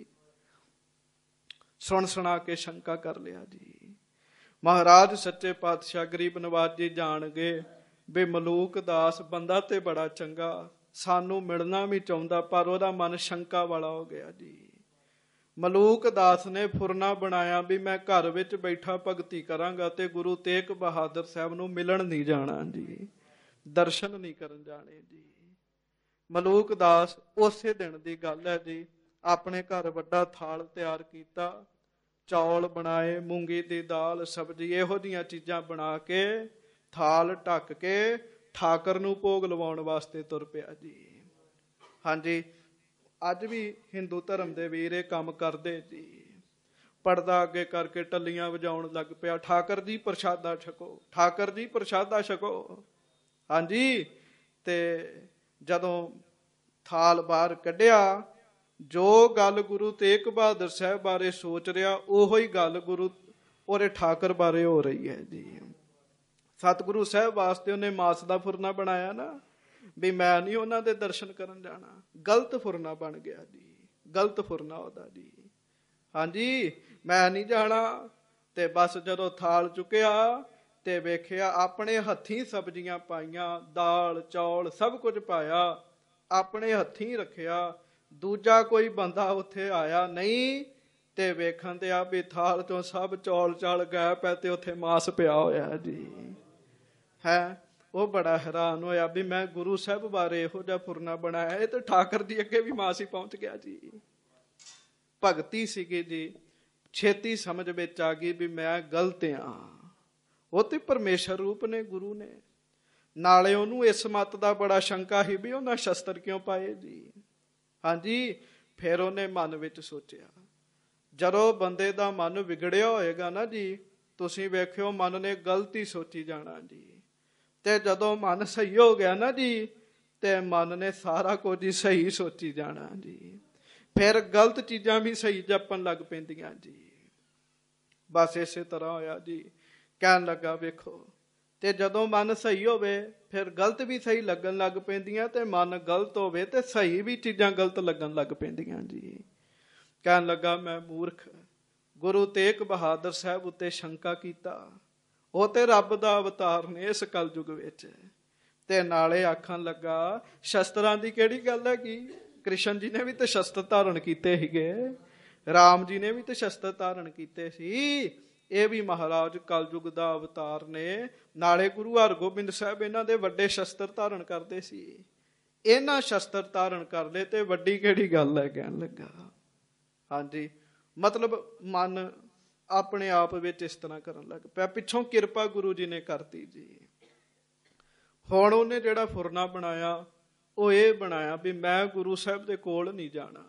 Speaker 1: ਸੁਣ ਸੁਣਾ ਕੇ ਸ਼ੰਕਾ ਕਰ ਲਿਆ ਜੀ। ਮਹਾਰਾਜ ਸੱਚੇ ਪਾਤਸ਼ਾਹ ਗਰੀਬ ਨਵਾਜ ਜੀ ਜਾਣ ਗਏ ਵੀ ਮਲੂਕ ਦਾਸ ਬੰਦਾ ਤੇ ਬੜਾ ਚੰਗਾ, ਸਾਨੂੰ ਮਿਲਣਾ ਵੀ ਚਾਹੁੰਦਾ, ਪਰ ਉਹਦਾ ਮਨ ਸ਼ੰਕਾ ਵਾਲਾ ਹੋ ਗਿਆ ਜੀ। ਮਲੂਕ ਦਾਸ ਨੇ ਫੁਰਨਾ ਬਣਾਇਆ ਵੀ ਮੈਂ ਘਰ ਵਿੱਚ ਬੈਠਾ ਭਗਤੀ ਕਰਾਂਗਾ ਤੇ ਗੁਰੂ ਤੇਗ ਬਹਾਦਰ ਸਾਹਿਬ ਨੂੰ ਮਿਲਣ ਨਹੀਂ ਜਾਣਾ ਜੀ, ਦਰਸ਼ਨ ਨਹੀਂ ਕਰਨ ਜਾਣੇ ਜੀ। ਮਲੂਕ ਦਾਸ ਉਸੇ ਦਿਨ ਦੀ ਗੱਲ ਹੈ ਜੀ, ਆਪਣੇ ਘਰ ਵੱਡਾ ਥਾਲ ਤਿਆਰ ਕੀਤਾ, ਚੌਲ ਬਣਾਏ, ਮੂੰਗੀ ਦੀ ਦਾਲ, ਸਬਜ਼ੀ, ਇਹੋ ਜਿਹੀਆਂ ਚੀਜ਼ਾਂ ਬਣਾ ਕੇ ਥਾਲ ਢੱਕ ਕੇ ਠਾਕਰ ਨੂੰ ਭੋਗ ਲਵਾਉਣ ਵਾਸਤੇ ਤੁਰ ਪਿਆ ਜੀ। ਹਾਂਜੀ, ਅੱਜ ਵੀ ਹਿੰਦੂ ਧਰਮ ਦੇ ਵੀਰ ਇਹ ਕੰਮ ਕਰਦੇ ਜੀ। ਪਰਦਾ ਅੱਗੇ ਕਰਕੇ ਟੱਲੀਆਂ ਵਜਾਉਣ ਲੱਗ ਪਿਆ, ਠਾਕਰ ਜੀ ਪ੍ਰਸ਼ਾਦਾ ਛਕੋ, ਠਾਕਰ ਜੀ ਪ੍ਰਸ਼ਾਦਾ ਛਕੋ। ਹਾਂਜੀ, ਤੇ ਜਦੋਂ ਥਾਲ ਬਾਹਰ ਕੱਢਿਆ, ਜੋ ਗੱਲ ਗੁਰੂ ਤੇਗ ਬਹਾਦਰ ਸਾਹਿਬ ਬਾਰੇ ਸੋਚ ਰਿਹਾ ਉਹੋ ਹੀ ਗੱਲ ਗੁਰੂ ਉਹਦੇ ਠਾਕਰ ਬਾਰੇ ਹੋ ਰਹੀ ਹੈ ਜੀ। ਸਤਿਗੁਰੂ ਸਾਹਿਬ ਵਾਸਤੇ ਉਹਨੇ ਮਾਸ ਦਾ ਫੁਰਨਾ ਬਣਾਇਆ ਨਾ, ਵੀ ਮੈਂ ਨਹੀਂ ਉਹਨਾਂ ਦੇ ਦਰਸ਼ਨ ਕਰਨ ਜਾਣਾ। ਗਲਤ ਫੁਰਨਾ ਬਣ ਗਿਆ ਜੀ, ਗਲਤ ਫੁਰਨਾ ਉਹਦਾ ਜੀ। ਹਾਂਜੀ, ਮੈਂ ਨਹੀਂ ਜਾਣਾ। ਤੇ ਬਸ ਜਦੋਂ ਥਾਲ ਚੁੱਕਿਆ ਤੇ ਵੇਖਿਆ ਆਪਣੇ ਹੱਥੀਂ ਸਬਜ਼ੀਆਂ ਪਾਈਆਂ, ਦਾਲ ਚੌਲ ਸਭ ਕੁਝ ਪਾਇਆ, ਆਪਣੇ ਹੱਥੀਂ ਰੱਖਿਆ। ਦੂਜਾ ਕੋਈ ਬੰਦਾ ਉੱਥੇ ਆਇਆ ਨਹੀਂ ਤੇ ਵੇਖਣ ਤੇ ਆ ਵੀ ਥਾਲ ਚੋਂ ਸਭ ਚੌਲ ਚਾਲ ਗਾਇਬ ਹੈ ਤੇ ਉੱਥੇ ਮਾਸ ਪਿਆ ਹੋਇਆ ਜੀ। ਹੈ ਉਹ ਬੜਾ ਹੈਰਾਨ ਹੋਇਆ ਵੀ ਮੈਂ ਗੁਰੂ ਸਾਹਿਬ ਬਾਰੇ ਇਹੋ ਜਿਹਾ ਫੁਰਨਾ ਬਣਾਇਆ, ਇਹ ਤੇ ਠਾਕਰ ਜੀ ਅੱਗੇ ਵੀ ਮਾਸ ਹੀ ਪਹੁੰਚ ਗਿਆ ਜੀ। ਭਗਤੀ ਸੀਗੀ ਜੀ, ਛੇਤੀ ਸਮਝ ਵਿੱਚ ਆ ਗਈ ਵੀ ਮੈਂ ਗਲਤ ਆ। ਉਹ ਤੇ ਪਰਮੇਸ਼ਰ ਰੂਪ ਨੇ, ਗੁਰੂ ਨੇ। ਨਾਲੇ ਉਹਨੂੰ ਇਸ ਮੱਤ ਦਾ ਬੜਾ ਸ਼ੰਕਾ ਸੀ ਵੀ ਉਹਨਾਂ ਸ਼ਸਤਰ ਕਿਉਂ ਪਾਏ ਜੀ। ਹਾਂਜੀ, ਫਿਰ ਉਹਨੇ ਮਨ ਵਿੱਚ ਸੋਚਿਆ। ਜਦੋਂ ਬੰਦੇ ਦਾ ਮਨ ਵਿਗੜਿਆ ਹੋਏਗਾ ਨਾ ਜੀ, ਤੁਸੀਂ ਵੇਖਿਓ ਮਨ ਨੇ ਗਲਤ ਹੀ ਸੋਚੀ ਜਾਣਾ ਜੀ। ਤੇ ਜਦੋਂ ਮਨ ਸਹੀ ਹੋ ਗਿਆ ਨਾ ਜੀ, ਤੇ ਮਨ ਨੇ ਸਾਰਾ ਕੁਝ ਹੀ ਸਹੀ ਸੋਚੀ ਜਾਣਾ ਜੀ। ਫਿਰ ਗਲਤ ਚੀਜ਼ਾਂ ਵੀ ਸਹੀ ਜਪਣ ਲੱਗ ਪੈਂਦੀਆਂ ਜੀ। ਬਸ ਇਸੇ ਤਰ੍ਹਾਂ ਹੋਇਆ ਜੀ। ਕਹਿਣ ਲੱਗਾ ਵੇਖੋ, ਤੇ ਜਦੋਂ ਮਨ ਸਹੀ ਹੋਵੇ ਫਿਰ ਗਲਤ ਵੀ ਸਹੀ ਲੱਗਣ ਲੱਗ ਪੈਂਦੀਆਂ, ਤੇ ਮਨ ਗਲਤ ਹੋਵੇ ਤੇ ਸਹੀ ਵੀ ਚੀਜ਼ਾਂ ਗਲਤ ਲੱਗਣ ਲੱਗ ਪੈਂਦੀਆਂ ਜੀ। ਕਹਿਣ ਲੱਗਾ ਮੈਂ ਮੂਰਖ, ਗੁਰੂ ਤੇਗ ਬਹਾਦਰ ਸਾਹਿਬ ਉੱਤੇ ਸ਼ੰਕਾ ਕੀਤਾ। ਉਹ ਤੇ ਰੱਬ ਦਾ ਅਵਤਾਰ ਨੇ ਇਸ ਕਲਯੁਗ ਵਿੱਚ। ਤੇ ਨਾਲੇ ਆਖਣ ਲੱਗਾ ਸ਼ਸਤਰਾਂ ਦੀ ਕਿਹੜੀ ਗੱਲ ਹੈਗੀ, ਕ੍ਰਿਸ਼ਨ ਜੀ ਨੇ ਵੀ ਤੇ ਸ਼ਸਤਰ ਧਾਰਨ ਕੀਤੇ ਸੀਗੇ, ਰਾਮ ਜੀ ਨੇ ਵੀ ਤੇ ਸ਼ਸਤਰ ਧਾਰਨ ਕੀਤੇ ਸੀ। ਇਹ ਵੀ ਮਹਾਰਾਜ ਕਲਯੁਗ ਦਾ ਅਵਤਾਰ ਨੇ। ਨਾਲੇ ਗੁਰੂ ਹਰਗੋਬਿੰਦ ਸਾਹਿਬ ਇਹਨਾਂ ਦੇ ਵੱਡੇ ਸ਼ਸਤਰ ਧਾਰਨ ਕਰਦੇ ਸੀ। ਇਹਨਾਂ ਸ਼ਸਤਰ ਧਾਰਨ ਕਰ ਲਏ ਤੇ ਵੱਡੀ ਕਿਹੜੀ ਗੱਲ ਹੈ, ਕਹਿਣ ਲੱਗਾ। ਹਾਂਜੀ, ਮਤਲਬ ਮਨ ਆਪਣੇ ਆਪ ਵਿੱਚ ਇਸ ਤਰ੍ਹਾਂ ਕਰਨ ਲੱਗ ਪਿਆ। ਪਿੱਛੋਂ ਕਿਰਪਾ ਗੁਰੂ ਜੀ ਨੇ ਕਰਤੀ ਜੀ। ਹੁਣ ਉਹਨੇ ਜਿਹੜਾ ਫੁਰਨਾ ਬਣਾਇਆ ਉਹ ਇਹ ਬਣਾਇਆ ਵੀ ਮੈਂ ਗੁਰੂ ਸਾਹਿਬ ਦੇ ਕੋਲ ਨਹੀਂ ਜਾਣਾ।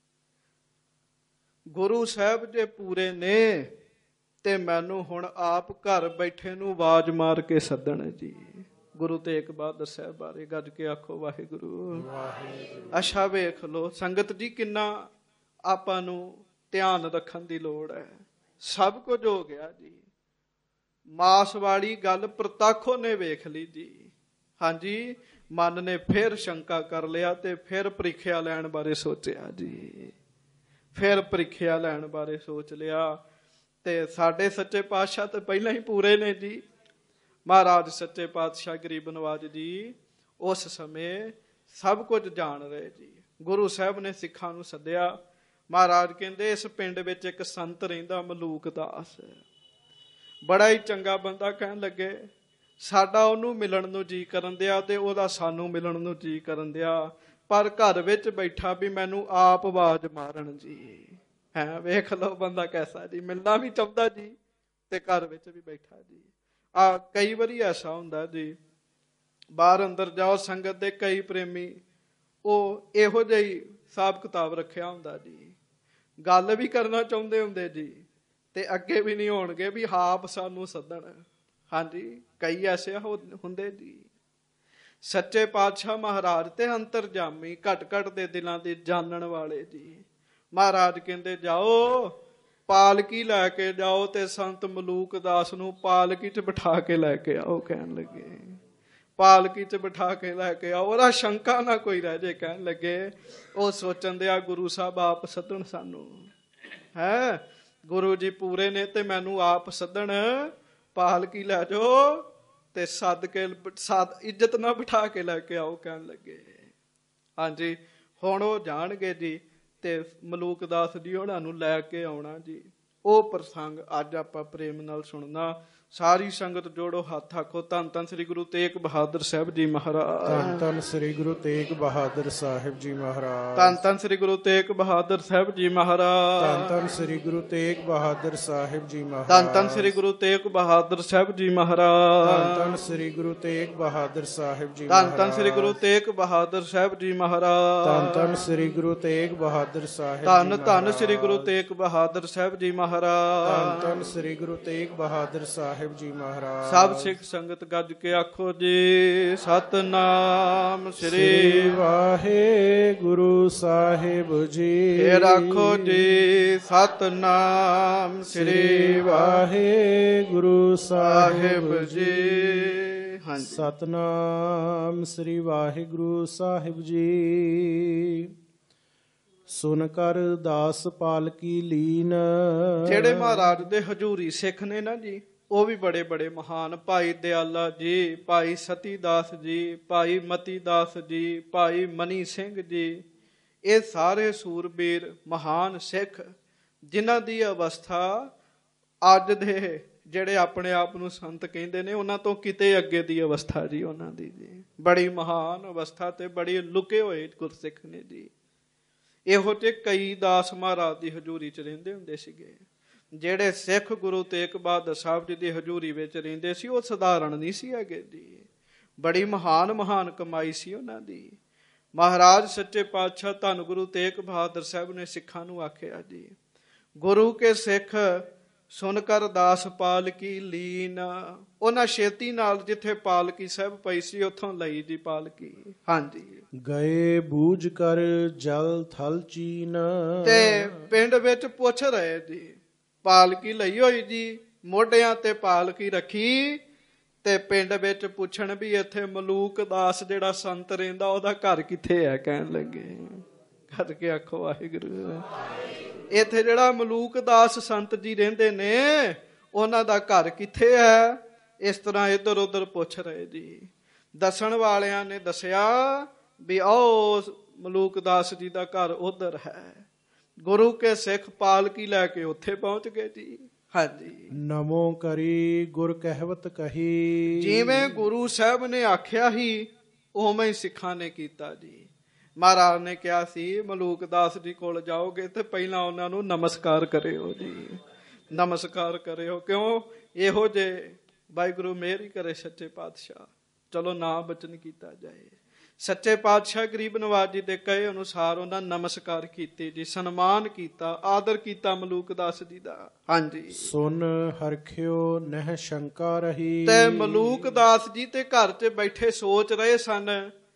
Speaker 1: ਗੁਰੂ ਸਾਹਿਬ ਜੇ ਪੂਰੇ ਨੇ ਤੇ ਮੈਨੂੰ ਹੁਣ ਆਪ ਘਰ ਬੈਠੇ ਨੂੰ ਆਵਾਜ਼ ਮਾਰ ਕੇ ਸੱਦਣ ਜੀ। ਗੁਰੂ ਤੇਗ ਬਹਾਦਰ ਸਾਹਿਬ ਬਾਰੇ ਗੱਜ ਕੇ ਆਖੋ ਵਾਹਿਗੁਰੂ ਵਾਹਿਗੁਰੂ। ਅੱਛਾ ਵੇਖ ਲੋ ਸੰਗਤ ਜੀ, ਕਿੰਨਾ ਆਪਾਂ ਨੂੰ ਧਿਆਨ ਰੱਖਣ ਦੀ ਲੋੜ ਹੈ। ਸਭ ਕੁਝ ਹੋ ਗਿਆ ਜੀ। ਮਾਸ ਵਾਲੀ ਗੱਲ ਪ੍ਰਤੱਖ ਉਹਨੇ ਵੇਖ ਲਈ ਜੀ। ਹਾਂਜੀ, ਮਨ ਨੇ ਫਿਰ ਸ਼ੰਕਾ ਕਰ ਲਿਆ ਤੇ ਫਿਰ ਪ੍ਰੀਖਿਆ ਲੈਣ ਬਾਰੇ ਸੋਚਿਆ ਜੀ। ਫਿਰ ਪ੍ਰੀਖਿਆ ਲੈਣ ਬਾਰੇ ਸੋਚ ਲਿਆ। ਤੇ ਸਾਡੇ ਸੱਚੇ ਪਾਤਸ਼ਾਹ ਤਾਂ ਪਹਿਲਾਂ ਹੀ ਪੂਰੇ ਨੇ ਜੀ। ਮਹਾਰਾਜ ਸੱਚੇ ਪਾਤਸ਼ਾਹ ਗਰੀਬ ਨਵਾਜ ਜੀ ਉਸ ਸਮੇਂ ਸਭ ਕੁਝ ਜਾਣ ਰਹੇ ਜੀ। ਗੁਰੂ ਸਾਹਿਬ ਨੇ ਸਿੱਖਾਂ ਨੂੰ ਸੱਦਿਆ। ਮਹਾਰਾਜ ਕਹਿੰਦੇ ਇਸ ਪਿੰਡ ਵਿੱਚ ਇੱਕ ਸੰਤ ਰਹਿੰਦਾ ਮਲੂਕ ਦਾਸ, ਬੜਾ ਹੀ ਚੰਗਾ ਬੰਦਾ। ਕਹਿਣ ਲੱਗੇ ਸਾਡਾ ਉਹਨੂੰ ਮਿਲਣ ਨੂੰ ਜੀ ਕਰਨ ਦਿਆ ਤੇ ਉਹਦਾ ਸਾਨੂੰ ਮਿਲਣ ਨੂੰ ਜੀ ਕਰਨ ਦਿਆ, ਪਰ ਘਰ ਵਿੱਚ ਬੈਠਾ ਵੀ ਮੈਨੂੰ ਆਪ ਆਵਾਜ਼ ਮਾਰਨ ਜੀ। ਹੈ ਵੇਖ ਲਓ ਬੰਦਾ ਕੈਸਾ ਜੀ, ਮਿਲਣਾ ਵੀ ਚਾਹੁੰਦਾ ਜੀ ਤੇ ਘਰ ਵਿੱਚ ਵੀ ਬੈਠਾ ਜੀ। ਕਈ ਵਾਰੀ ਐਸਾ ਹੁੰਦਾ ਜੀ, ਬਾਹਰ ਅੰਦਰ ਜਾਓ ਸੰਗਤ ਦੇ ਕਈ ਪ੍ਰੇਮੀ ਉਹ ਇਹੋ ਜਿਹੀ ਹਿਸਾਬ ਕਿਤਾਬ ਰੱਖਿਆ ਹੁੰਦਾ ਜੀ। ਗੱਲ ਵੀ ਕਰਨਾ ਚਾਹੁੰਦੇ ਹੁੰਦੇ ਜੀ ਤੇ ਅੱਗੇ ਵੀ ਨਹੀਂ ਹੋਣਗੇ ਵੀ ਆਪ ਸਾਨੂੰ ਸੱਦਣ। ਹਾਂਜੀ, ਕਈ ਐਸੇ ਹੁੰਦੇ ਜੀ। ਸੱਚੇ ਪਾਤਸ਼ਾਹ ਮਹਾਰਾਜ ਤੇ ਅੰਤਰਜਾਮੀ, ਘਟ ਘਟ ਦੇ ਦਿਲਾਂ ਦੇ ਜਾਣਨ ਵਾਲੇ ਜੀ। ਮਹਾਰਾਜ ਕਹਿੰਦੇ ਜਾਓ ਪਾਲਕੀ ਲੈ ਕੇ ਜਾਓ ਤੇ ਸੰਤ ਮਲੂਕ ਦਾਸ ਨੂੰ ਪਾਲਕੀ 'ਚ ਬਿਠਾ ਕੇ ਲੈ ਕੇ ਆਓ, ਕਹਿਣ ਲੱਗੇ। ਪਾਲਕੀ 'ਚ ਬਿਠਾ ਕੇ ਲੈ ਕੇ ਆਓ, ਉਹਦਾ ਸ਼ੰਕਾ ਨਾ ਕੋਈ ਰਹਿ ਜੇ, ਕਹਿਣ ਲੱਗੇ। ਉਹ ਸੋਚਣ ਦਿਆ ਗੁਰੂ ਸਾਹਿਬ ਆਪ ਸੱਦਣ ਸਾਨੂੰ, ਹੈ ਗੁਰੂ ਜੀ ਪੂਰੇ ਨੇ ਤੇ ਮੈਨੂੰ ਆਪ ਸੱਦਣ, ਪਾਲਕੀ ਲੈ ਜਾਓ ਤੇ ਸੱਦ ਕੇ ਇੱਜ਼ਤ ਨਾਲ ਬਿਠਾ ਕੇ ਲੈ ਕੇ ਆਓ, ਕਹਿਣ ਲੱਗੇ। ਹਾਂਜੀ, ਹੁਣ ਉਹ ਜਾਣਗੇ ਜੀ ਤੇ ਮਲੂਕ ਦਾਸ ਜੀ ਉਹਨਾਂ ਨੂੰ ਲੈ ਕੇ ਆਉਣਾ ਜੀ। ਉਹ ਪ੍ਰਸੰਗ ਅੱਜ ਆਪਾਂ ਪ੍ਰੇਮ ਨਾਲ ਸੁਣਨਾ। ਸਾਰੀ ਸੰਗਤ ਜੋੜੋ ਹੱਥ, ਆਖੋ ਧੰਨ ਧੰਨ ਸ੍ਰੀ ਗੁਰੂ ਤੇਗ ਬਹਾਦਰ ਸਾਹਿਬ ਜੀ ਮਹਾਰਾਜ।
Speaker 2: ਧੰਨ ਧੰਨ ਸ੍ਰੀ ਗੁਰੂ ਤੇਗ ਬਹਾਦਰ ਸਾਹਿਬ ਜੀ ਮਹਾਰਾਜ।
Speaker 1: ਧੰਨ ਧੰਨ ਸ੍ਰੀ ਗੁਰੂ ਤੇਗ ਬਹਾਦਰ ਸਾਹਿਬ ਜੀ ਮਹਾਰਾਜ।
Speaker 2: ਧੰਨ ਧੰਨ ਸ੍ਰੀ ਗੁਰੂ ਤੇਗ ਬਹਾਦਰ ਸਾਹਿਬ ਜੀ ਮਹਾਰਾਜ।
Speaker 1: ਧੰਨ ਧੰਨ ਸ੍ਰੀ ਗੁਰੂ ਤੇਗ ਬਹਾਦਰ ਸਾਹਿਬ ਜੀ ਮਹਾਰਾਜ।
Speaker 2: ਧੰਨ ਧੰਨ ਸ੍ਰੀ ਗੁਰੂ ਤੇਗ ਬਹਾਦਰ ਸਾਹਿਬ ਜੀ
Speaker 1: ਧੰਨ ਧੰਨ ਸ੍ਰੀ ਗੁਰੂ ਤੇਗ ਬਹਾਦਰ ਸਾਹਿਬ ਜੀ ਮਹਾਰਾਜ।
Speaker 2: ਧੰਨ ਧੰਨ ਸ੍ਰੀ ਗੁਰੂ ਤੇਗ ਬਹਾਦਰ ਸਾਹਿਬ।
Speaker 1: ਧੰਨ ਧੰਨ ਸ੍ਰੀ ਗੁਰੂ ਤੇਗ ਬਹਾਦਰ ਸਾਹਿਬ ਜੀ ਮਹਾਰਾਜ।
Speaker 2: ਧੰਨ ਧੰਨ ਸ੍ਰੀ ਗੁਰੂ ਤੇਗ ਬਹਾਦਰ ਸਾਹਿਬ ਜੀ ਮਹਾਰਾਜ।
Speaker 1: ਸਭ ਸਿੱਖ ਸੰਗਤ ਗੱਜ ਕੇ ਆਖੋ ਜੀ ਸਤਨਾਮ ਸ੍ਰੀ
Speaker 2: ਵਾਹਿਗੁਰੂ ਸਾਹਿਬ ਜੀ।
Speaker 1: ਫੇਰ ਆਖੋ ਜੀ ਸਤਨਾਮ ਸ੍ਰੀ
Speaker 2: ਵਾਹਿਗੁਰੂ ਸਾਹਿਬ
Speaker 1: ਜੀ। ਹਾਂਜੀ,
Speaker 2: ਸਤਨਾਮ ਸ੍ਰੀ ਵਾਹਿਗੁਰੂ ਸਾਹਿਬ ਜੀ। ਸੁਨ ਕਰ ਦਾਸ ਪਾਲਕੀ ਲੀਨ।
Speaker 1: ਜਿਹੜੇ ਮਹਾਰਾਜ ਦੇ ਹਜ਼ੂਰੀ ਸਿੱਖ ਨੇ ਨਾ ਜੀ, ਉਹ ਵੀ ਬੜੇ ਬੜੇ ਮਹਾਨ, ਭਾਈ ਦਿਆਲਾ ਜੀ, ਭਾਈ ਸਤੀ ਦਾਸ ਜੀ, ਭਾਈ ਮਤੀ ਦਾਸ ਜੀ, ਭਾਈ ਮਨੀ ਸਿੰਘ ਜੀ, ਇਹ ਸਾਰੇ ਸੂਰਬੀਰ ਮਹਾਨ ਸਿੱਖ ਜਿਨ੍ਹਾਂ ਦੀ ਅਵਸਥਾ ਅੱਜ ਦੇ ਜਿਹੜੇ ਆਪਣੇ ਆਪ ਨੂੰ ਸੰਤ ਕਹਿੰਦੇ ਨੇ ਉਹਨਾਂ ਤੋਂ ਕਿਤੇ ਅੱਗੇ ਦੀ ਅਵਸਥਾ ਜੀ ਉਹਨਾਂ ਦੀ ਜੀ। ਬੜੀ ਮਹਾਨ ਅਵਸਥਾ ਤੇ ਬੜੀ ਲੁਕੇ ਹੋਏ ਗੁਰਸਿੱਖ ਨੇ ਜੀ। ਇਹੋ ਜਿਹੇ ਕਈ ਦਾਸ ਮਹਾਰਾਜ ਦੀ ਹਜ਼ੂਰੀ 'ਚ ਰਹਿੰਦੇ ਹੁੰਦੇ ਸੀਗੇ। ਜਿਹੜੇ ਸਿੱਖ ਗੁਰੂ ਤੇਗ ਬਹਾਦਰ ਸਾਹਿਬ ਜੀ ਦੀ ਹਜ਼ੂਰੀ ਵਿੱਚ ਰਹਿੰਦੇ ਸੀ ਉਹ ਸਧਾਰਨ ਨਹੀਂ ਸੀ ਹੈਗੇ ਜੀ। ਬੜੀ ਮਹਾਨ ਕਮਾਈ ਸੀ ਉਹਨਾਂ ਦੀ। ਮਹਾਰਾਜ ਸੱਚੇ ਪਾਤਸ਼ਾਹ ਧੰਨ ਗੁਰੂ ਤੇਗ ਬਹਾਦਰ ਸਾਹਿਬ ਨੇ ਸਿੱਖਾਂ ਨੂੰ ਆਖਿਆ ਜੀ, ਗੁਰੂ ਕੇ ਸਿੱਖ ਸੁਨ ਕਰ ਦਾਸ ਪਾਲਕੀ ਲੀਨ। ਉਹਨਾਂ ਛੇਤੀ ਨਾਲ ਜਿੱਥੇ ਪਾਲਕੀ ਸਾਹਿਬ ਪਈ ਸੀ ਉੱਥੋਂ ਲਈ ਜੀ ਪਾਲਕੀ। ਹਾਂਜੀ,
Speaker 2: ਗਏ ਬੂਝ ਕਰ ਜਲ ਥਲ ਚੀਨ।
Speaker 1: ਤੇ ਪਿੰਡ ਵਿੱਚ ਪੁੱਛ ਰਹੇ ਜੀ, ਪਾਲਕੀ ਲਈ ਹੋਈ ਜੀ, ਮੋਢਿਆਂ ਤੇ ਪਾਲਕੀ ਰੱਖੀ ਤੇ ਪਿੰਡ ਵਿੱਚ ਪੁੱਛਣ ਵੀ ਇੱਥੇ ਮਲੂਕ ਦਾਸ ਜਿਹੜਾ ਸੰਤ ਰਹਿੰਦਾ ਉਹਦਾ ਘਰ ਕਿੱਥੇ ਹੈ, ਕਹਿਣ ਲੱਗੇ। ਕਰਕੇ ਆਖੋ ਵਾਹਿਗੁਰੂ। ਇੱਥੇ ਜਿਹੜਾ ਮਲੂਕ ਦਾਸ ਸੰਤ ਜੀ ਰਹਿੰਦੇ ਨੇ ਉਹਨਾਂ ਦਾ ਘਰ ਕਿੱਥੇ ਹੈ, ਇਸ ਤਰ੍ਹਾਂ ਇੱਧਰ ਉੱਧਰ ਪੁੱਛ ਰਹੇ ਜੀ। ਦੱਸਣ ਵਾਲਿਆਂ ਨੇ ਦੱਸਿਆ ਵੀ ਆਓ ਮਲੂਕ ਦਾਸ ਜੀ ਦਾ ਘਰ ਉੱਧਰ ਹੈ। ਗੁਰੂ ਕੇ ਸਿੱਖ ਪਾਲਕੀ ਲੈ ਕੇ ਉੱਥੇ ਪਹੁੰਚ ਗਏ ਜੀ। ਹਾਂਜੀ,
Speaker 2: ਨਮੋ ਕਰੀ ਗੁਰ ਕਹਿਵਤ ਕਹੀ।
Speaker 1: ਜਿਵੇਂ ਗੁਰੂ ਸਾਹਿਬ ਨੇ ਆਖਿਆ ਸੀ ਉਵੇਂ ਹੀ ਸਿੱਖਾਂ ਨੇ ਕੀਤਾ ਜੀ। ਮਹਾਰਾਜ ਨੇ ਕਿਹਾ ਸੀ ਮਲੂਕ ਦਾਸ ਜੀ ਕੋਲ ਜਾਓਗੇ ਤੇ ਪਹਿਲਾਂ ਉਹਨਾਂ ਨੂੰ ਨਮਸਕਾਰ ਕਰਿਓ ਜੀ, ਨਮਸਕਾਰ ਕਰਿਓ। ਕਿਉਂ? ਇਹੋ ਜੇ ਵਾਹਿਗੁਰੂ ਮਿਹਰ ਹੀ ਕਰੇ ਸੱਚੇ ਪਾਤਸ਼ਾਹ। ਚਲੋ ਨਾ ਬਚਨ ਕੀਤਾ ਜਾਏ। ਸੱਚੇ ਪਾਤਸ਼ਾਹ ਗਰੀਬ ਨਵਾਜ ਜੀ ਦੇ ਕਹੇ ਅਨੁਸਾਰ ਉਹਨਾਂ ਨਮਸਕਾਰ ਕੀਤੇ ਜੀ, ਸਨਮਾਨ ਕੀਤਾ, ਆਦਰ ਕੀਤਾ ਮਲੂਕ ਦਾਸ ਜੀ ਦਾ। ਹਾਂਜੀ,
Speaker 2: ਸੁਨ ਹਰਖਿਓ ਨਹਿ ਸ਼ੰਕਾ ਰਹੀ।
Speaker 1: ਤੇ ਮਲੂਕ ਦਾਸ ਜੀ ਤੇ ਘਰ 'ਚ ਬੈਠੇ ਸੋਚ ਰਹੇ ਸਨ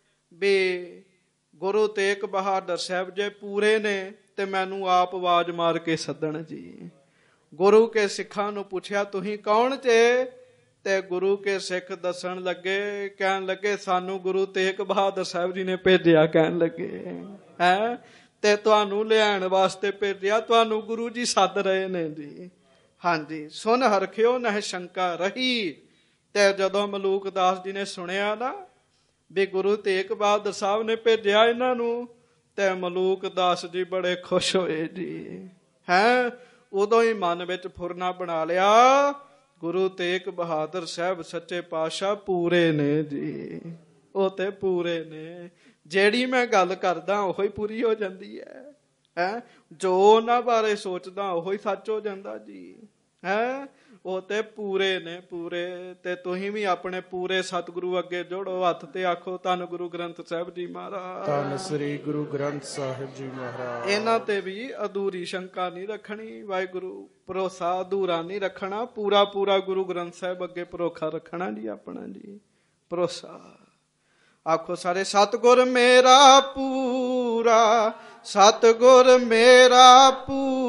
Speaker 1: ਵੀ ਗੁਰੂ ਤੇਗ ਬਹਾਦਰ ਸਾਹਿਬ ਜੇ ਪੂਰੇ ਨੇ ਤੇ ਮੈਨੂੰ ਆਪ ਆਵਾਜ਼ ਮਾਰ ਕੇ ਸੱਦਣ ਜੀ। ਗੁਰੂ ਕੇ ਸਿੱਖਾਂ ਨੂੰ ਪੁੱਛਿਆ ਤੁਸੀਂ ਕੌਣ ਜੇ? ਤੇ ਗੁਰੂ ਕੇ ਸਿੱਖ ਦੱਸਣ ਲੱਗੇ, ਕਹਿਣ ਲੱਗੇ ਸਾਨੂੰ ਗੁਰੂ ਤੇਗ ਬਹਾਦਰ ਸਾਹਿਬ ਜੀ ਨੇ ਭੇਜਿਆ, ਕਹਿਣ ਲੱਗੇ ਹੈ ਤੇ ਤੁਹਾਨੂੰ ਲਿਆਉਣ ਵਾਸਤੇ ਭੇਜਿਆ, ਤੁਹਾਨੂੰ ਗੁਰੂ ਜੀ ਸੱਦ ਰਹੇ ਨੇ ਜੀ। ਹਾਂਜੀ, ਸੁਨ ਹਰਖਿਓ ਨਹਿ ਸ਼ੰਕਾ ਰਹੀ। ਤੇ ਜਦੋਂ ਮਲੂਕ ਦਾਸ ਜੀ ਨੇ ਸੁਣਿਆ ਨਾ ਵੀ ਗੁਰੂ ਤੇਗ ਬਹਾਦਰ ਸਾਹਿਬ ਨੇ ਭੇਜਿਆ ਇਹਨਾਂ ਨੂੰ, ਤੇ ਮਲੂਕ ਦਾਸ ਜੀ ਬੜੇ ਖੁਸ਼ ਹੋਏ ਜੀ। ਹੈ ਉਦੋਂ ਹੀ ਮਨ ਵਿੱਚ ਫੁਰਨਾ ਬਣਾ ਲਿਆ, ਗੁਰੂ ਤੇਗ ਬਹਾਦਰ ਸਾਹਿਬ ਸੱਚੇ ਪਾਤਸ਼ਾਹ ਪੂਰੇ ਨੇ ਜੀ। ਉਹ ਤੇ ਪੂਰੇ ਨੇ, ਜਿਹੜੀ ਮੈਂ ਗੱਲ ਕਰਦਾ ਉਹੀ ਪੂਰੀ ਹੋ ਜਾਂਦੀ ਹੈ। ਜੋ ਉਹਨਾਂ ਬਾਰੇ ਸੋਚਦਾ ਉਹੀ ਸੱਚ ਹੋ ਜਾਂਦਾ ਜੀ। ਹੈ ਉਹ ਤੇ ਪੂਰੇ ਨੇ, ਪੂਰੇ। ਤੇ ਤੁਸੀਂ ਵੀ ਆਪਣੇ ਪੂਰੇ ਸਤਿਗੁਰੂ ਅੱਗੇ ਜੋੜੋ ਹੱਥ ਤੇ ਆਖੋ ਧੰਨ ਗੁਰੂ ਗ੍ਰੰਥ ਸਾਹਿਬ ਜੀ ਮਹਾਰਾਜ।
Speaker 2: ਧੰਨ ਸ੍ਰੀ ਗੁਰੂ ਗ੍ਰੰਥ ਸਾਹਿਬ ਜੀ ਮਹਾਰਾਜ।
Speaker 1: ਇਹਨਾਂ ਤੇ ਵੀ ਅਧੂਰੀ ਸ਼ੰਕਾ ਨਹੀਂ ਰੱਖਣੀ। ਵਾਹਿਗੁਰੂ ਭਰੋਸਾ ਅਧੂਰਾ ਨਹੀਂ ਰੱਖਣਾ। ਪੂਰਾ ਪੂਰਾ ਗੁਰੂ ਗ੍ਰੰਥ ਸਾਹਿਬ ਅੱਗੇ ਭਰੋਖਾ ਰੱਖਣਾ ਜੀ ਆਪਣਾ ਜੀ, ਭਰੋਸਾ। ਆਖੋ ਸਾਰੇ ਸਤਿਗੁਰ ਮੇਰਾ ਪੂਰਾ, ਸਤਿਗੁਰ ਮੇਰਾ ਪੂਰਾ,